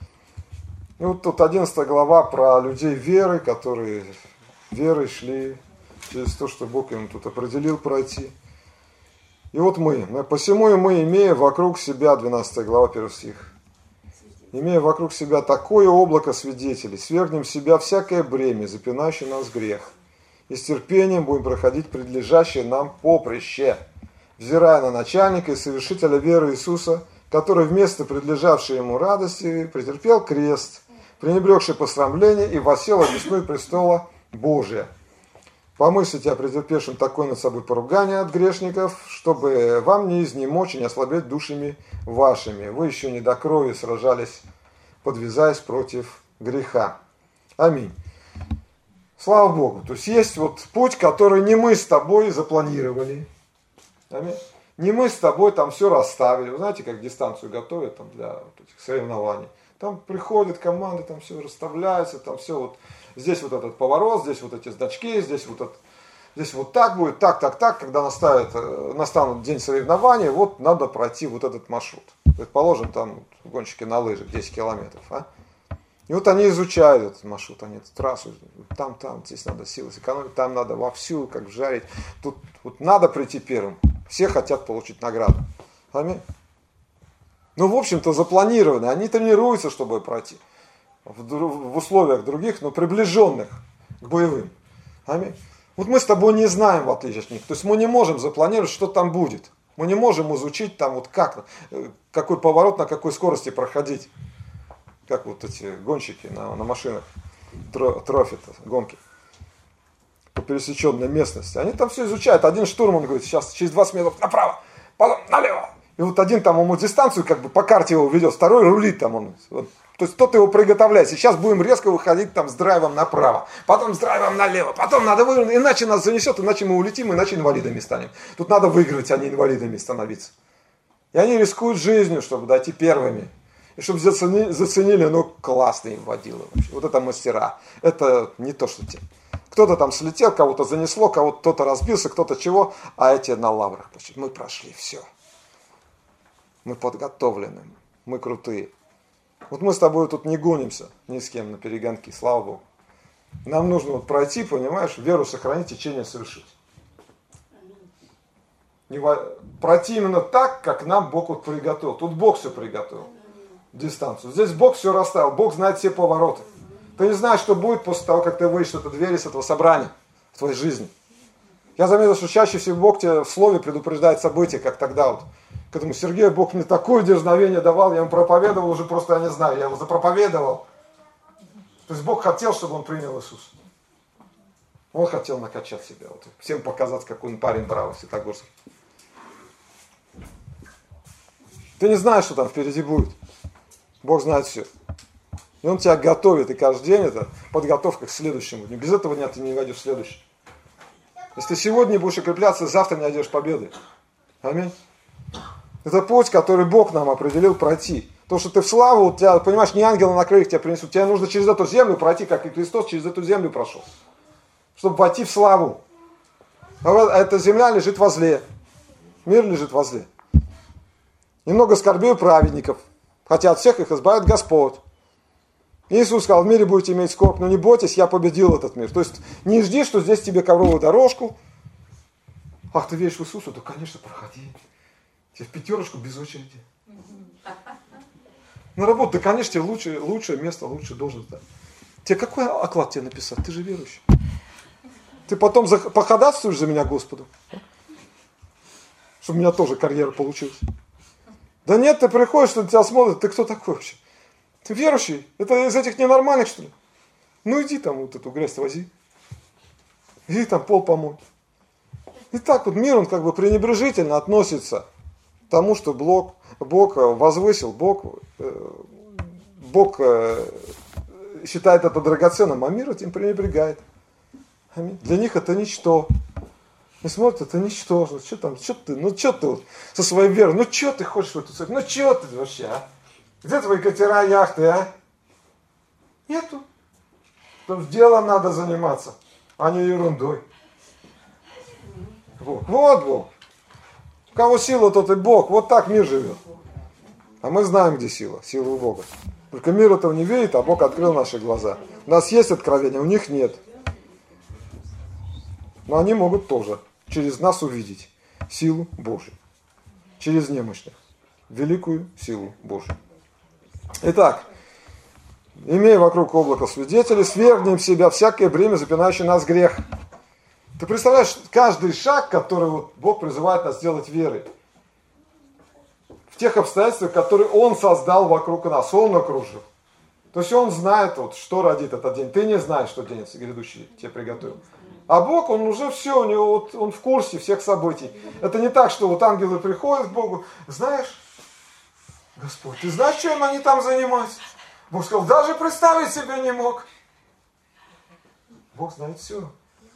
И вот тут 11 глава про людей веры, которые верой шли через то, что Бог им тут определил пройти. И вот посему и мы, имея вокруг себя, 12 глава, 1 стих, имея вокруг себя такое облако свидетелей, свергнем с себя всякое бремя, запинающее нас грех, и с терпением будем проходить предлежащее нам поприще, взирая на начальника и совершителя веры Иисуса, который вместо предлежавшей ему радости претерпел крест, пренебрегший посрамление и воссел одесную престола Божия. Помыслите о претерпевшем такое над собой поругание от грешников, чтобы вам не изнемочь и не ослабеть душами вашими. Вы еще не до крови сражались, подвязаясь против греха. Аминь. Слава Богу. То есть вот путь, который не мы с тобой запланировали. Аминь. Не мы с тобой там все расставили. Вы знаете, как дистанцию готовят там, для вот этих соревнований. Там приходят команды, там все расставляется, там все вот. Здесь вот этот поворот, здесь вот эти значки, здесь вот так будет, так, когда настанут день соревнований, вот надо пройти вот этот маршрут. Предположим, там гонщики на лыжах 10 километров. И вот они изучают этот маршрут, они эту трассу, там, здесь надо силы сэкономить, там надо вовсю, как жарить. Тут вот надо прийти первым. Все хотят получить награду. Аминь. Ну, в общем-то, запланировано. Они тренируются, чтобы пройти. В условиях других, но приближенных к боевым. Аминь. Вот мы с тобой не знаем, в отличие от них. То есть мы не можем запланировать, что там будет. Мы не можем изучить там вот какой поворот, на какой скорости проходить. Как вот эти гонщики на машинах трофит гонки по пересеченной местности. Они там все изучают. Один штурман говорит, сейчас через 20 метров направо, потом налево. И вот один там ему дистанцию как бы по карте его ведет, второй рулит там он. Вот. То есть кто-то его приготовляет. Сейчас будем резко выходить там с драйвом направо, потом с драйвом налево, потом надо вывернуть, иначе нас занесет, иначе мы улетим, иначе инвалидами станем. Тут надо выиграть, а не инвалидами становиться. И они рискуют жизнью, чтобы дойти первыми. И чтобы заценили, ну, классные водилы вообще. Вот это мастера. Это не то, что те. Кто-то там слетел, кого-то занесло, кто-то разбился, кто-то чего, а эти на лаврах. Мы прошли все. Мы подготовлены, мы крутые. Вот мы с тобой тут не гонимся ни с кем на перегонки, слава Богу. Нам нужно вот пройти, понимаешь, веру сохранить, течение совершить. Пройти именно так, как нам Бог вот приготовил. Тут Бог все приготовил. Дистанцию. Здесь Бог все расставил. Бог знает все повороты. Ты не знаешь, что будет после того, как ты выйдешь из этой двери, из этого собрания в твоей жизни. Я заметил, что чаще всего Бог тебе в слове предупреждает события, как тогда вот. К этому Сергею Бог мне такое дерзновение давал, я ему проповедовал уже просто, я не знаю, я его запроповедовал. То есть Бог хотел, чтобы он принял Иисуса. Он хотел накачать себя, вот, всем показать, какой он парень бравый, Святогорский. Ты не знаешь, что там впереди будет. Бог знает все. И он тебя готовит, и каждый день это подготовка к следующему дню. Без этого дня ты не войдешь в следующий. Если ты сегодня будешь укрепляться, завтра не найдешь победы. Аминь. Это путь, который Бог нам определил пройти. То, что ты в славу, у тебя, понимаешь, не ангелы на крыльях тебя принесут. Тебе нужно через эту землю пройти, как и Христос через эту землю прошел. Чтобы войти в славу. А эта земля лежит возле. Мир лежит возле. Немного скорбей у праведников. Хотя от всех их избавит Господь. Иисус сказал, в мире будете иметь скорбь, но не бойтесь, я победил этот мир. То есть не жди, что здесь тебе ковровую дорожку. Ах, ты веришь в Иисуса? Да, конечно, проходи. Тебе в пятерочку без очереди. На работу, да, конечно, тебе лучшее место, лучшая должность. Да. Тебе какой оклад тебе написать? Ты же верующий. Ты потом походатайствуешь за меня Господу, чтобы у меня тоже карьера получилась. Да нет, ты приходишь, на тебя смотрят, ты кто такой вообще? Ты верующий? Это из этих ненормальных, что ли? Ну иди там вот эту грязь вози. Иди там пол помой. И так вот мир, он как бы пренебрежительно относится к тому, что Бог возвысил, Бог считает это драгоценным, а мир этим пренебрегает. Для них это ничто. И смотрят, это ничто. Что ты вот со своей верой, ну что ты хочешь в эту церковь, ну что ты вообще, а? Где твои катера, яхты, а? Нету. Там делом надо заниматься, а не ерундой. Вот Бог. У кого сила, тот и Бог. Вот так мир живет. А мы знаем, где сила. Сила у Бога. Только мир этого не видит, а Бог открыл наши глаза. У нас есть откровение, у них нет. Но они могут тоже через нас увидеть силу Божию. Через немощных. Великую силу Божию. Итак, имея вокруг облака свидетелей, свергнем в себя всякое бремя, запинающее нас грех. Ты представляешь, каждый шаг, который вот Бог призывает нас сделать верой, в тех обстоятельствах, которые Он создал вокруг нас, Он окружил. То есть Он знает, вот, что родит этот день. Ты не знаешь, что день грядущий тебе приготовил. А Бог, Он уже все, у него, вот, Он в курсе всех событий. Это не так, что вот ангелы приходят к Богу, знаешь, Господь, ты знаешь, чем они там занимаются? Бог сказал, даже представить себе не мог. Бог знает все.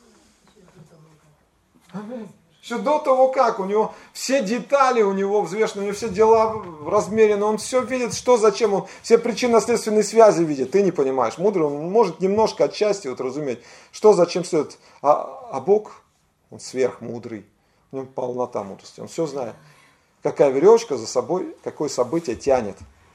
Аминь. Еще до того, как у него все детали у него взвешены, у него все дела размерены, он все видит, что, зачем, он все причинно-следственные связи видит. Ты не понимаешь. Мудрый, он может немножко отчасти вот разуметь, что, зачем стоит. А Бог, он сверхмудрый, у него полнота мудрости, он все знает. Какая веревочка за собой, какое событие тянет.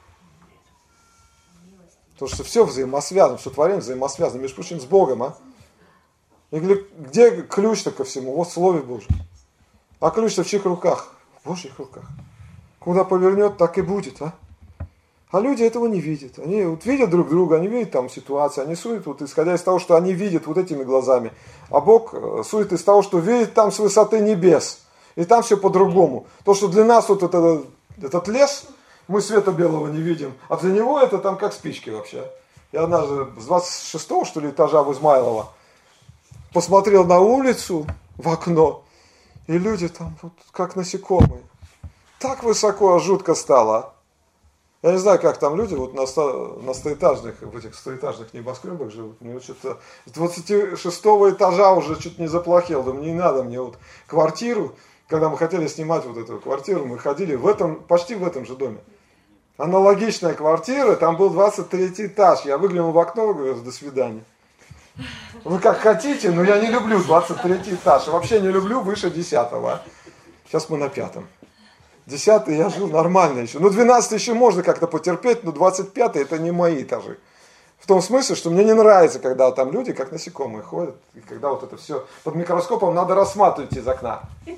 Потому что все взаимосвязано, все творение взаимосвязано, между прочим, с Богом. А? И где ключ-то ко всему? Вот в Слове Божьем. А ключ-то в чьих руках? В Божьих руках. Куда повернет, так и будет. А люди этого не видят. Они вот видят друг друга, они видят там ситуацию, они судят, вот, исходя из того, что они видят вот этими глазами. А Бог судит из того, что видит там с высоты небес. И там все по-другому. То, что для нас вот этот лес, мы света белого не видим, а для него это там как спички вообще. Я однажды с 26-го, что ли, этажа в Измайлово посмотрел на улицу в окно, и люди там вот как насекомые. Так высоко, жутко стало. Я не знаю, как там люди вот на стоэтажных, в этих стоэтажных небоскребах живут. Мне вот что-то с 26-го этажа уже чуть не заплохел. Думаю, не надо мне вот квартиру. Когда мы хотели снимать вот эту квартиру, мы ходили почти в этом же доме. Аналогичная квартира, там был 23 этаж. Я выглянул в окно и говорю, до свидания. Вы как хотите, но я не люблю 23 этаж. Вообще не люблю выше 10-го. Сейчас мы на 5-м. 10-й я жил нормально еще. Ну 12-й еще можно как-то потерпеть, но 25-й это не мои этажи. В том смысле, что мне не нравится, когда там люди как насекомые ходят. И когда вот это все под микроскопом надо рассматривать из окна.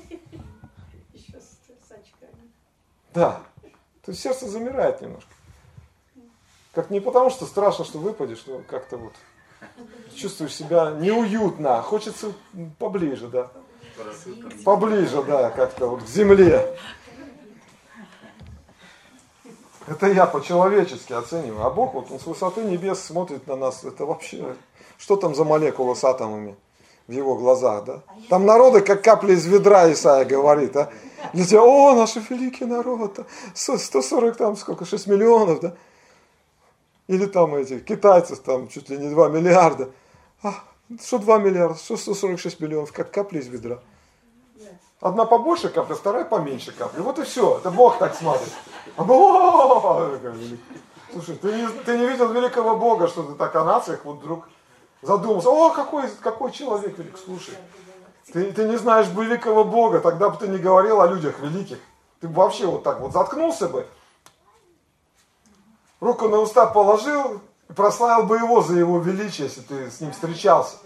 Да. То есть сердце замирает немножко. Как не потому, что страшно, что выпадешь, но как-то вот чувствуешь себя неуютно. Хочется поближе, да. Поближе, да, как-то вот к земле. Это я по-человечески оцениваю. А Бог вот он с высоты небес смотрит на нас. Это вообще... Что там за молекулы с атомами в его глазах, да? Там народы, как капли из ведра, Исаия говорит, а? Для тебя, о, наш великий народ, 140 там, сколько, 6 миллионов, да? Или там эти китайцы, там чуть ли не 2 миллиарда. Что 2 миллиарда, что 146 миллионов, как капли из ведра. Одна побольше капля, вторая поменьше капля. Вот и все, это Бог так смотрит. Слушай, ты не видел великого Бога, что ты так о нациях вот вдруг задумался. О, какой человек велик, слушай. Ты не знаешь великого Бога, тогда бы ты не говорил о людях великих. Ты бы вообще вот так вот заткнулся бы, руку на уста положил и прославил бы его за его величие, если ты с ним встречался.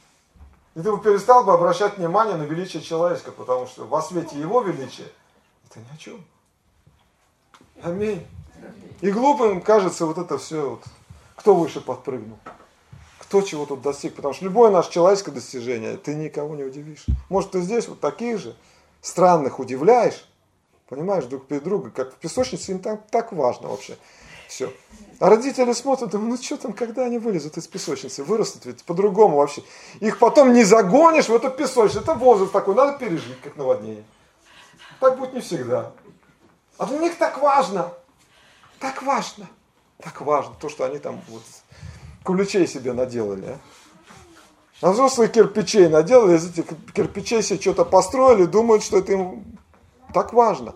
И ты бы перестал бы обращать внимание на величие человеческого, потому что во свете его величия Это ни о чем. Аминь. И глупым кажется вот это все, вот, кто выше подпрыгнул, кто чего тут достиг. Потому что любое наше человеческое достижение, ты никого не удивишь. Может, ты здесь вот таких же странных удивляешь, понимаешь, друг перед другом, как в песочнице, им там так важно вообще все. А родители смотрят, думают, ну что там, когда они вылезут из песочницы, вырастут ведь по-другому вообще. Их потом не загонишь в эту песочницу, это возраст такой, надо пережить, как наводнение. Так будет не всегда. А для них так важно, так важно, так важно, то, что они там вот куличей себе наделали. А взрослые кирпичей наделали, из этих кирпичей себе что-то построили, думают, что это им так важно.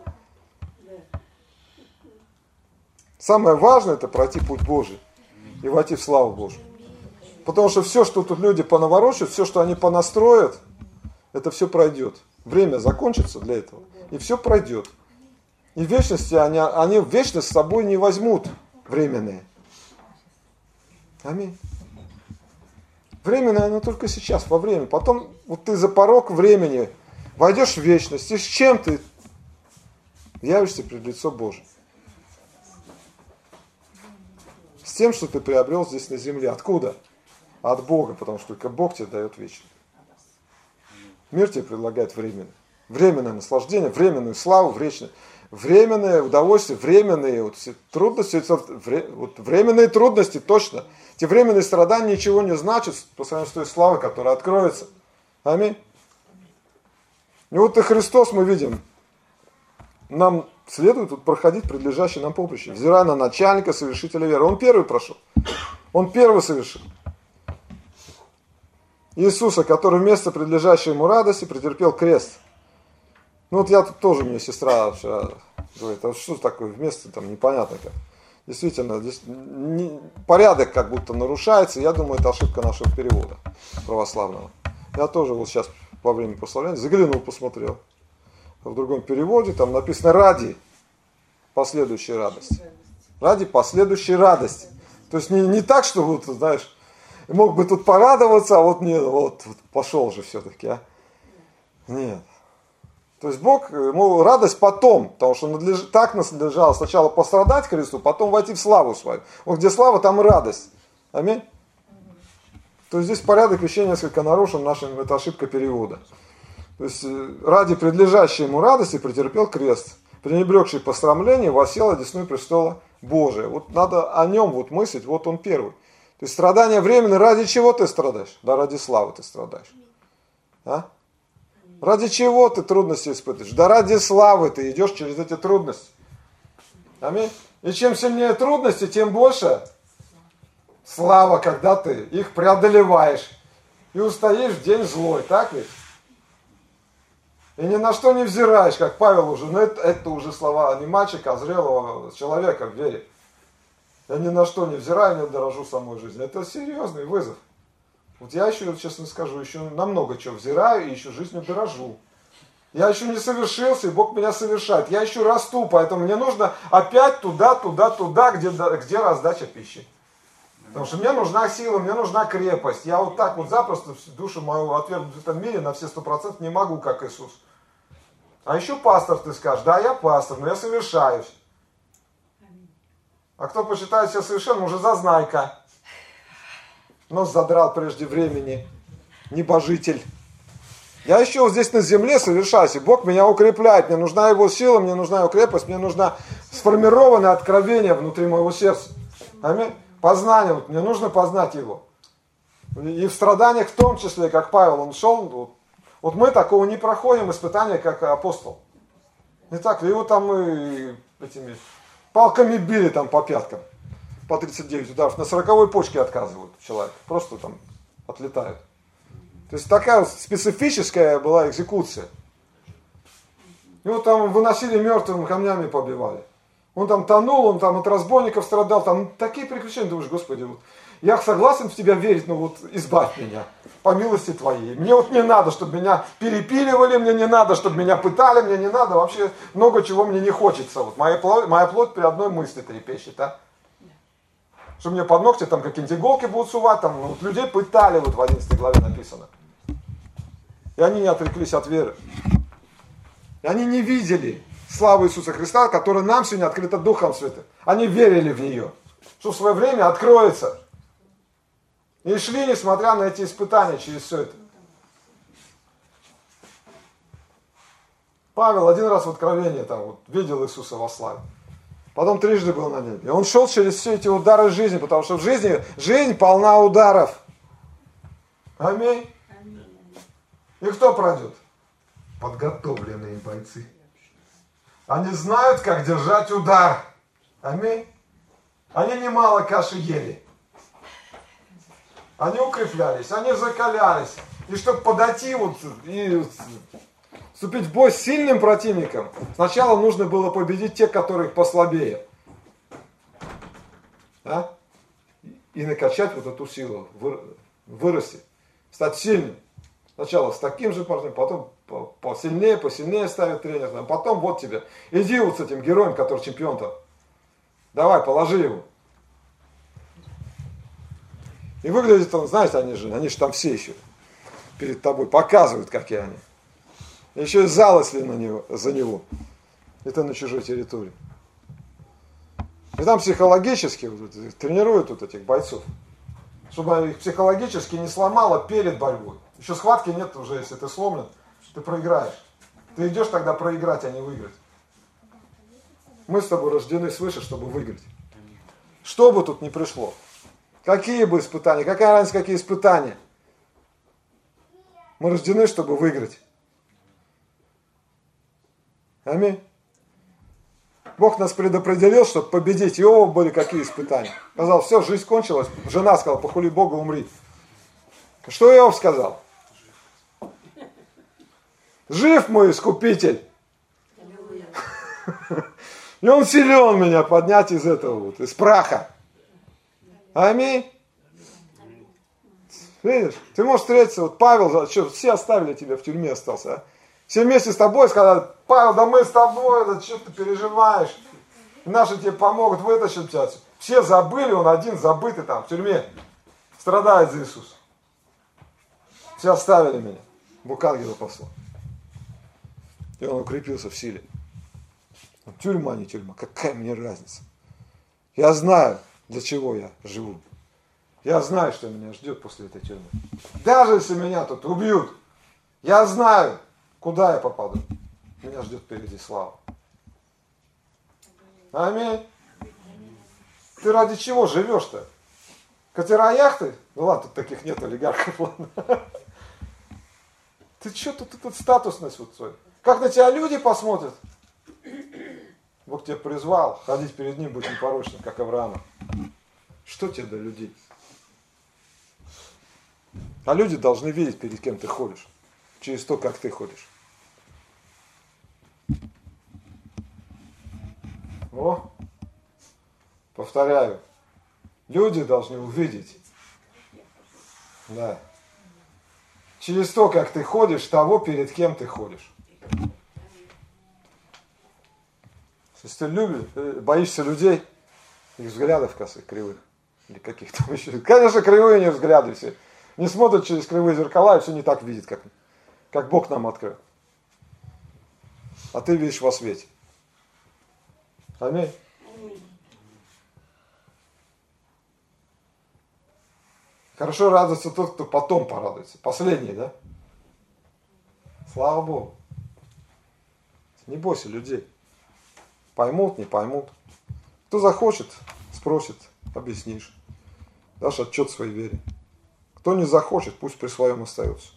Самое важное, это пройти путь Божий и войти в славу Божию. Потому что все, что тут люди понаворочат, все, что они понастроят, это все пройдет. Время закончится для этого, и все пройдет. И в вечности они в вечность с собой не возьмут временные. Аминь. Временное оно только сейчас, во время. Потом вот ты за порог времени войдешь в вечность, и с чем ты явишься пред лицо Божие? С тем, что ты приобрел здесь на земле. Откуда? От Бога, потому что только Бог тебе дает вечное. Мир тебе предлагает временное. Временное наслаждение, временную славу, временное удовольствие, временные вот, трудности, вот, временные трудности, точно. Эти временные страдания ничего не значат по сравнению с той славой, которая откроется. Аминь. И вот и Христос мы видим. Нам следует тут проходить предлежащее нам поприще, взирая на начальника, совершителя веры. Он первый прошел. Он первый совершил. Иисуса, который вместо предлежащей ему радости претерпел крест. Ну вот я тут тоже, мне сестра вчера говорит, а что такое вместо, там непонятно как. Действительно, здесь порядок как будто нарушается. Я думаю, это ошибка нашего перевода православного. Я тоже вот сейчас во время прославления заглянул, посмотрел. В другом переводе там написано «ради последующей радости». Ради последующей радости. То есть не так, что вот, знаешь, мог бы тут порадоваться, а вот нет, вот пошел же все-таки, а. Нет. То есть Бог, ему радость потом, потому что так надлежало сначала пострадать Христу, потом войти в славу свою. Вот где слава, там и радость. Аминь. То есть здесь порядок вещей несколько нарушен, это ошибка перевода. То есть ради предлежащей ему радости претерпел крест, пренебрегший посрамление, воссел одесную престола Божия. Вот надо о нем вот мыслить, вот он первый. То есть страдания временные, ради чего ты страдаешь? Да ради славы ты страдаешь. А? Ради чего ты трудности испытываешь? Да ради славы ты идешь через эти трудности. Аминь. И чем сильнее трудности, тем больше слава, когда ты их преодолеваешь. И устоишь в день злой, так ведь? И ни на что не взираешь, как Павел уже. Но это уже слова не мальчика, а зрелого человека в вере. Я ни на что не взираю, не дорожу самой жизнью. Это серьезный вызов. Вот я еще, честно скажу, еще на много чего взираю и еще жизнью дорожу. Я еще не совершился, и Бог меня совершает. Я еще расту, поэтому мне нужно опять туда, где раздача пищи. Потому что мне нужна сила, мне нужна крепость. Я вот так вот запросто душу мою отвергнуть в этом мире на все 100% не могу, как Иисус. А еще пастор, ты скажешь, да, я пастор, но я совершаюсь. А кто почитает себя совершенным, уже зазнайка. Нос задрал прежде времени, небожитель. Я еще вот здесь на земле совершаюсь, и Бог меня укрепляет. Мне нужна Его сила, мне нужна Его крепость, мне нужно сформированное откровение внутри моего сердца. Аминь. Познание, вот, мне нужно познать Его. И в страданиях в том числе, как Павел, он шел, вот мы такого не проходим испытания, как апостол. Не так ли? Его там и этими палками били там по пяткам. По 39 ударов. На 40-й почке отказывают человек. Просто там отлетают. То есть такая вот специфическая была экзекуция. Его там выносили мертвым, камнями побивали. Он там тонул, он там от разбойников страдал. Там такие приключения. Думаешь, Господи, вот, я согласен в Тебя верить, но вот избавь меня по милости Твоей. Мне вот не надо, чтобы меня перепиливали, мне не надо, чтобы меня пытали, мне не надо. Вообще много чего мне не хочется. Вот моя плоть при одной мысли трепещет, а? Что мне под ногти там какие-нибудь иголки будут сувать, там вот, людей пытали, вот в 11 главе написано. И они не отреклись от веры. И они не видели. славы Иисуса Христа, которая нам сегодня открыта Духом Святым. Они верили в нее, что в свое время откроется. И шли, несмотря на эти испытания, через все это. Павел один раз в Откровении там, вот, видел Иисуса во славе. Потом трижды был на небе. И он шел через все эти удары жизни, потому что в жизни жизнь полна ударов. Аминь. И кто пройдет? Подготовленные бойцы. Они знают, как держать удар. Аминь. Они немало каши ели. Они укреплялись, они закалялись. И чтобы подойти вот, и вступить в бой с сильным противником, сначала нужно было победить тех, которые послабее. Да? И накачать вот эту силу, вырасти, стать сильным. Сначала с таким же партнером, потом посильнее ставит тренер, а потом вот тебе, иди вот с этим героем, который чемпион-то, давай, положи его. И выглядит он, знаете, они же там все еще перед тобой показывают, какие они. Еще и залосли за него. Это на чужой территории. И там психологически тренируют вот этих бойцов, чтобы их психологически не сломало перед борьбой. Еще схватки нет уже, если ты сломлен, ты проиграешь. Ты идешь тогда проиграть, а не выиграть. Мы с тобой рождены свыше, чтобы выиграть. Что бы тут ни пришло. Какие бы испытания, какая разница, какие испытания. Мы рождены, чтобы выиграть. Аминь. Бог нас предопределил, чтобы победить. И у Иова были какие испытания. Сказал, все, жизнь кончилась. Жена сказала, похули Бога, умри. Что Иов сказал? Жив мой искупитель. И он силен меня поднять из этого, вот, из праха. Аминь. Видишь, ты можешь встретиться, вот Павел, что, все оставили тебя в тюрьме остался, а? Все вместе с тобой сказали, Павел, да мы с тобой, да что ты переживаешь? Наши тебе помогут, вытащить тебя. Все забыли, он один забытый там в тюрьме, страдает за Иисуса. Все оставили меня, Бог ангела послал. И он укрепился в силе. Тюрьма, не тюрьма, какая мне разница? Я знаю, для чего я живу. Я знаю, что меня ждет после этой тюрьмы. Даже если меня тут убьют, я знаю, куда я попаду. Меня ждет впереди слава. Аминь. Ты ради чего живешь-то? Катера, яхты? Ну ладно, тут таких нет олигархов, ладно. Ты что тут статусность вот свою? Как на тебя люди посмотрят? Бог тебя призвал, ходить перед ним быть непорочным, как Авраама. Что тебе до людей? А люди должны видеть, перед кем ты ходишь. Через то, как ты ходишь. О, повторяю. Люди должны увидеть. Да. Через то, как ты ходишь, того, перед кем ты ходишь. Если ты любишь, боишься людей, их взглядов косых, кривых, или каких-то еще. Конечно, кривые не взгляды все. Не смотрят через кривые зеркала и все не так видят, как Бог нам открыл. А ты видишь во свете. Аминь. Хорошо радуется тот, кто потом порадуется. Последний, да? Слава Богу. Не бойся людей. Поймут, не поймут. Кто захочет, спросит, объяснишь. Дашь отчет своей вере. Кто не захочет, пусть при своем остается.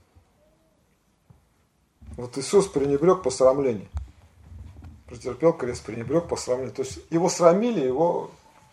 Вот Иисус пренебрег посрамление. Претерпел крест, пренебрег посрамление. То есть его срамили, его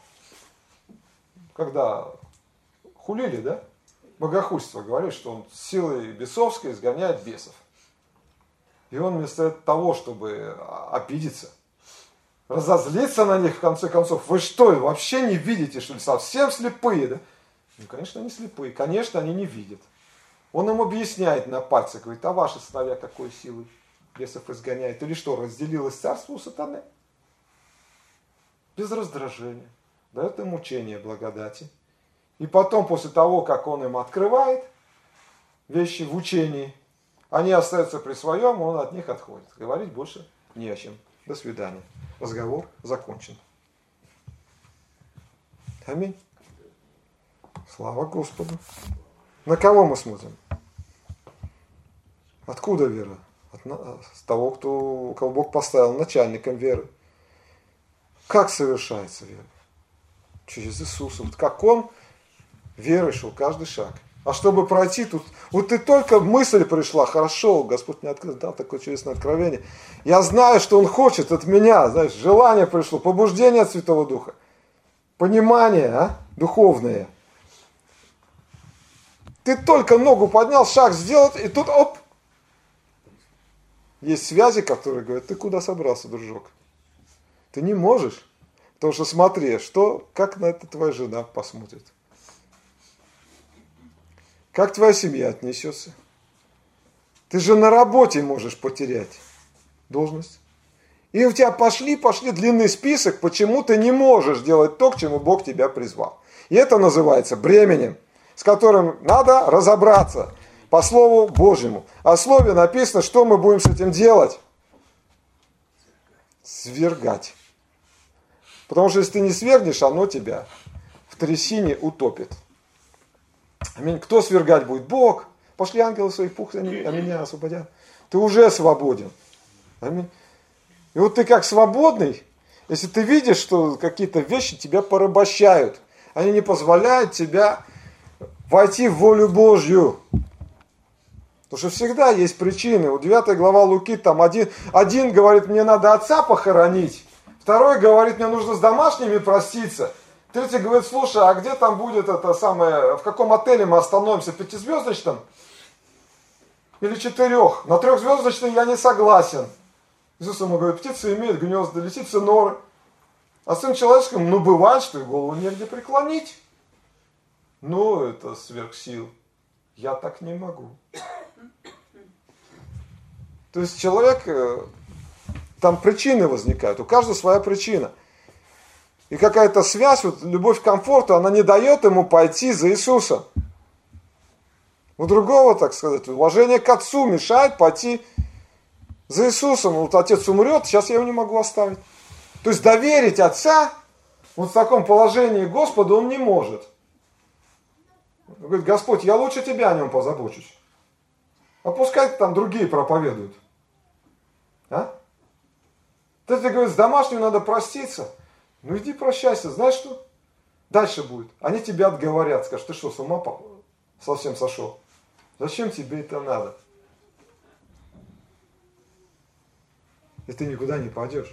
когда хулили, да? Богохульство говорит, что он силой бесовской изгоняет бесов. И он вместо того, чтобы обидеться, разозлиться на них, в конце концов, вы что, вообще не видите, что ли, совсем слепые, да? Ну, конечно, они слепые, конечно, они не видят. Он им объясняет на пальцах, говорит, а ваши сыновья какой силой бесов изгоняют? Или что, разделилось царство у сатаны? Без раздражения. Дает им учение благодати. И потом, после того, как он им открывает вещи в учении, они остаются при своем, он от них отходит. Говорить больше не о чем. До свидания. Разговор закончен. Аминь. Слава Господу. На кого мы смотрим? Откуда вера? С того, кого Бог поставил начальником веры. Как совершается вера? Через Иисуса. Вот как Он верой шел каждый шаг. А чтобы пройти тут, вот и только мысль пришла, хорошо, Господь мне дал такое чудесное откровение. Я знаю, что Он хочет от меня, знаешь, желание пришло, побуждение от Святого Духа, понимание духовное. Ты только ногу поднял, шаг сделал, и тут оп. Есть связи, которые говорят, ты куда собрался, дружок? Ты не можешь, потому что смотри, как на это твоя жена посмотрит. Как твоя семья отнесется? Ты же на работе можешь потерять должность. И у тебя пошли длинный список, почему ты не можешь делать то, к чему Бог тебя призвал. И это называется бременем, с которым надо разобраться по Слову Божьему. А в Слове написано, что мы будем с этим делать. Свергать. Потому что если ты не свергнешь, оно тебя в трясине утопит. Аминь. Кто свергать будет? Бог. Пошли ангелы своих пух, а меня освободят. Ты уже свободен. Аминь. И вот ты как свободный, если ты видишь, что какие-то вещи тебя порабощают, они не позволяют тебе войти в волю Божью. Потому что всегда есть причины. Вот 9 глава Луки, там один говорит, мне надо отца похоронить. Второй говорит, мне нужно с домашними проститься. Третий говорит, слушай, а где там будет это самое, в каком отеле мы остановимся, 5-звездочном или 4? На 3-звездочном я не согласен. Иисус ему говорит, птицы имеют гнезда, лисицы норы. А сын человеческим, бывает, что и голову негде преклонить. Это сверхсил. Я так не могу. То есть человек, там причины возникают, у каждого своя причина. И какая-то связь, любовь к комфорту, она не дает ему пойти за Иисусом. У другого, так сказать, уважение к отцу мешает пойти за Иисусом. Отец умрет, сейчас я его не могу оставить. То есть доверить отца в таком положении Господу он не может. Он говорит, Господь, я лучше тебя о нем позабочусь. А пускай там другие проповедуют. Ты говоришь, с домашним надо проститься. Иди прощайся, знаешь что? Дальше будет. Они тебя отговорят, скажут, ты что, с ума совсем сошел? Зачем тебе это надо? И ты никуда не пойдешь.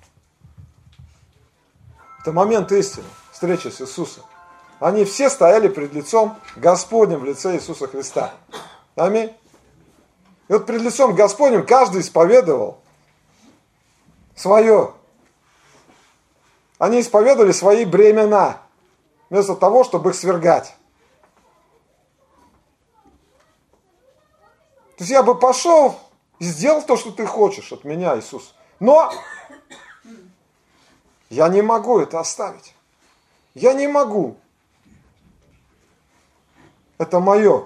Это момент истины, встреча с Иисусом. Они все стояли перед лицом Господним в лице Иисуса Христа. Аминь. И перед лицом Господним каждый исповедовал свое. Они исповедовали свои бремена, вместо того, чтобы их свергать. То есть я бы пошел и сделал то, что ты хочешь от меня, Иисус. Но я не могу это оставить. Я не могу. Это мое.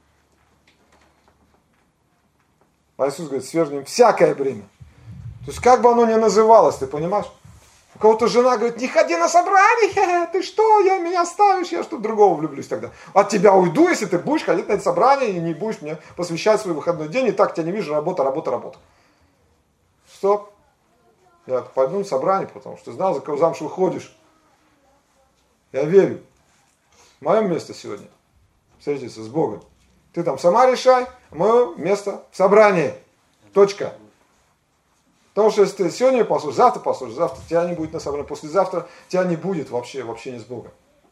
А Иисус говорит, свергнем всякое бремя. То есть как бы оно ни называлось, ты понимаешь? У кого-то жена говорит, не ходи на собрание, ты что, меня оставишь, я что другого влюблюсь тогда. От тебя уйду, если ты будешь ходить на это собрание и не будешь мне посвящать свой выходной день, и так тебя не вижу, работа. Стоп. Я пойду на собрание, потому что знал, за кого замуж выходишь. Я верю. В моем месте сегодня встретиться с Богом. Ты там сама решай, а мое место в собрании. Точка. Потому что если ты сегодня послушаешь, завтра тебя не будет на собрании, послезавтра тебя не будет вообще не с Богом.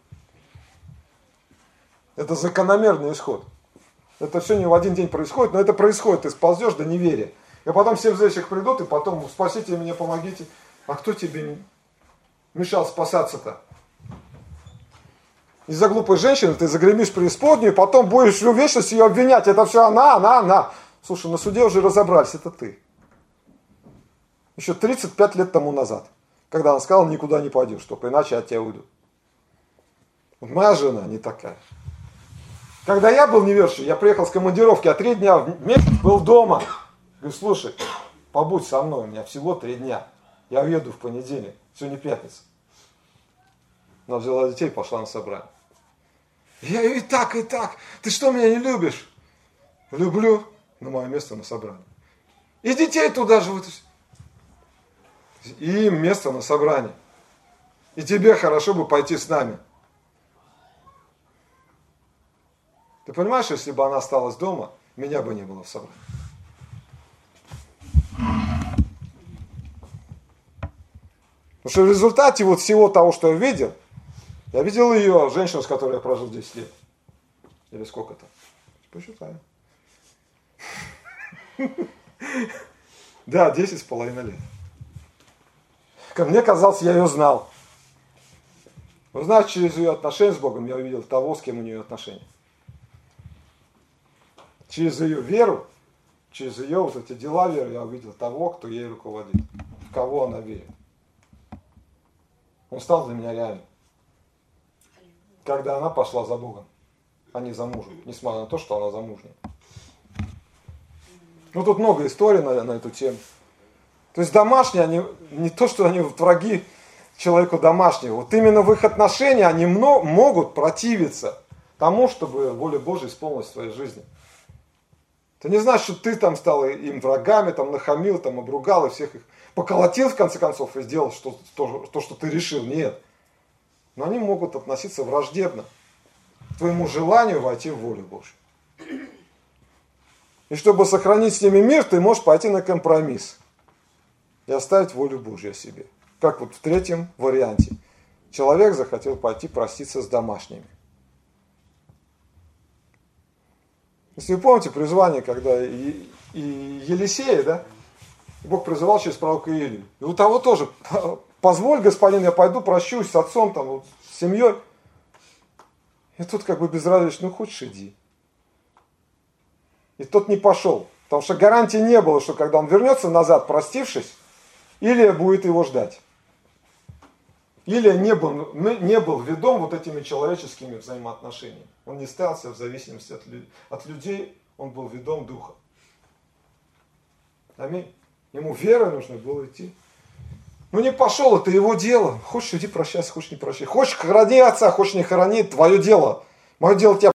Это закономерный исход. Это все не в один день происходит, но это происходит, ты сползешь до неверия. И потом все взящих придут, и потом спасите меня, помогите. А кто тебе мешал спасаться-то? Из-за глупой женщины ты загремишь в преисподнюю, и потом будешь всю вечность ее обвинять. Это все она. Слушай, на суде уже разобрались, это ты. Еще 35 лет тому назад, когда она сказала, никуда не пойдешь, только иначе от тебя уйдут. Вот моя жена не такая. Когда я был неверующий, я приехал с командировки, а 3 дня в месяц был дома. Говорю, слушай, побудь со мной, у меня всего 3 дня. Я уеду в понедельник, сегодня пятница. Она взяла детей и пошла на собрание. Я ее и так. Ты что, меня не любишь? Люблю, на мое место на собрание. И детей туда же. И им место на собрании. И тебе хорошо бы пойти с нами. Ты понимаешь, если бы она осталась дома, меня бы не было в собрании. Потому что в результате вот всего того, что я видел ее, женщину, с которой я прожил 10 лет. Или сколько-то. Посчитаю. Да, 10,5 лет. Мне казалось, я ее знал. Но знаешь, через ее отношения с Богом я увидел того, с кем у нее отношения. Через ее веру, через ее вот эти дела веры я увидел того, кто ей руководит. В кого она верит. Он стал для меня реальным. Когда она пошла за Богом, а не за мужем. Несмотря на то, что она замужняя. Ну, тут много историй на эту тему. То есть домашние, они не то, что они враги человеку домашнего. Вот именно в их отношении они могут противиться тому, чтобы воля Божия исполнилась в твоей жизни. Это не значит, что ты там стал им врагами, там нахамил, там обругал и всех их поколотил в конце концов и сделал то, что ты решил. Нет. Но они могут относиться враждебно к твоему желанию войти в волю Божью. И чтобы сохранить с ними мир, ты можешь пойти на компромисс и оставить волю Божью о себе. Как вот в 3-м варианте. Человек захотел пойти проститься с домашними. Если вы помните призвание, когда и Елисея, да, Бог призывал через пророка Илию. И у того тоже, позволь, господин, я пойду прощусь с отцом, там, вот, с семьей. И тут как бы безразлично, хочешь иди. И тот не пошел, потому что гарантии не было, что когда он вернется назад, простившись, Илия будет его ждать. Илия не был ведом вот этими человеческими взаимоотношениями. Он не ставил себя в зависимости от людей, он был ведом духа. Аминь. Ему верой нужно было идти. Ну не пошел, это его дело. Хочешь, иди прощайся, хочешь не прощай. Хочешь, храни отца, хочешь не храни, твое дело. Мое дело тебя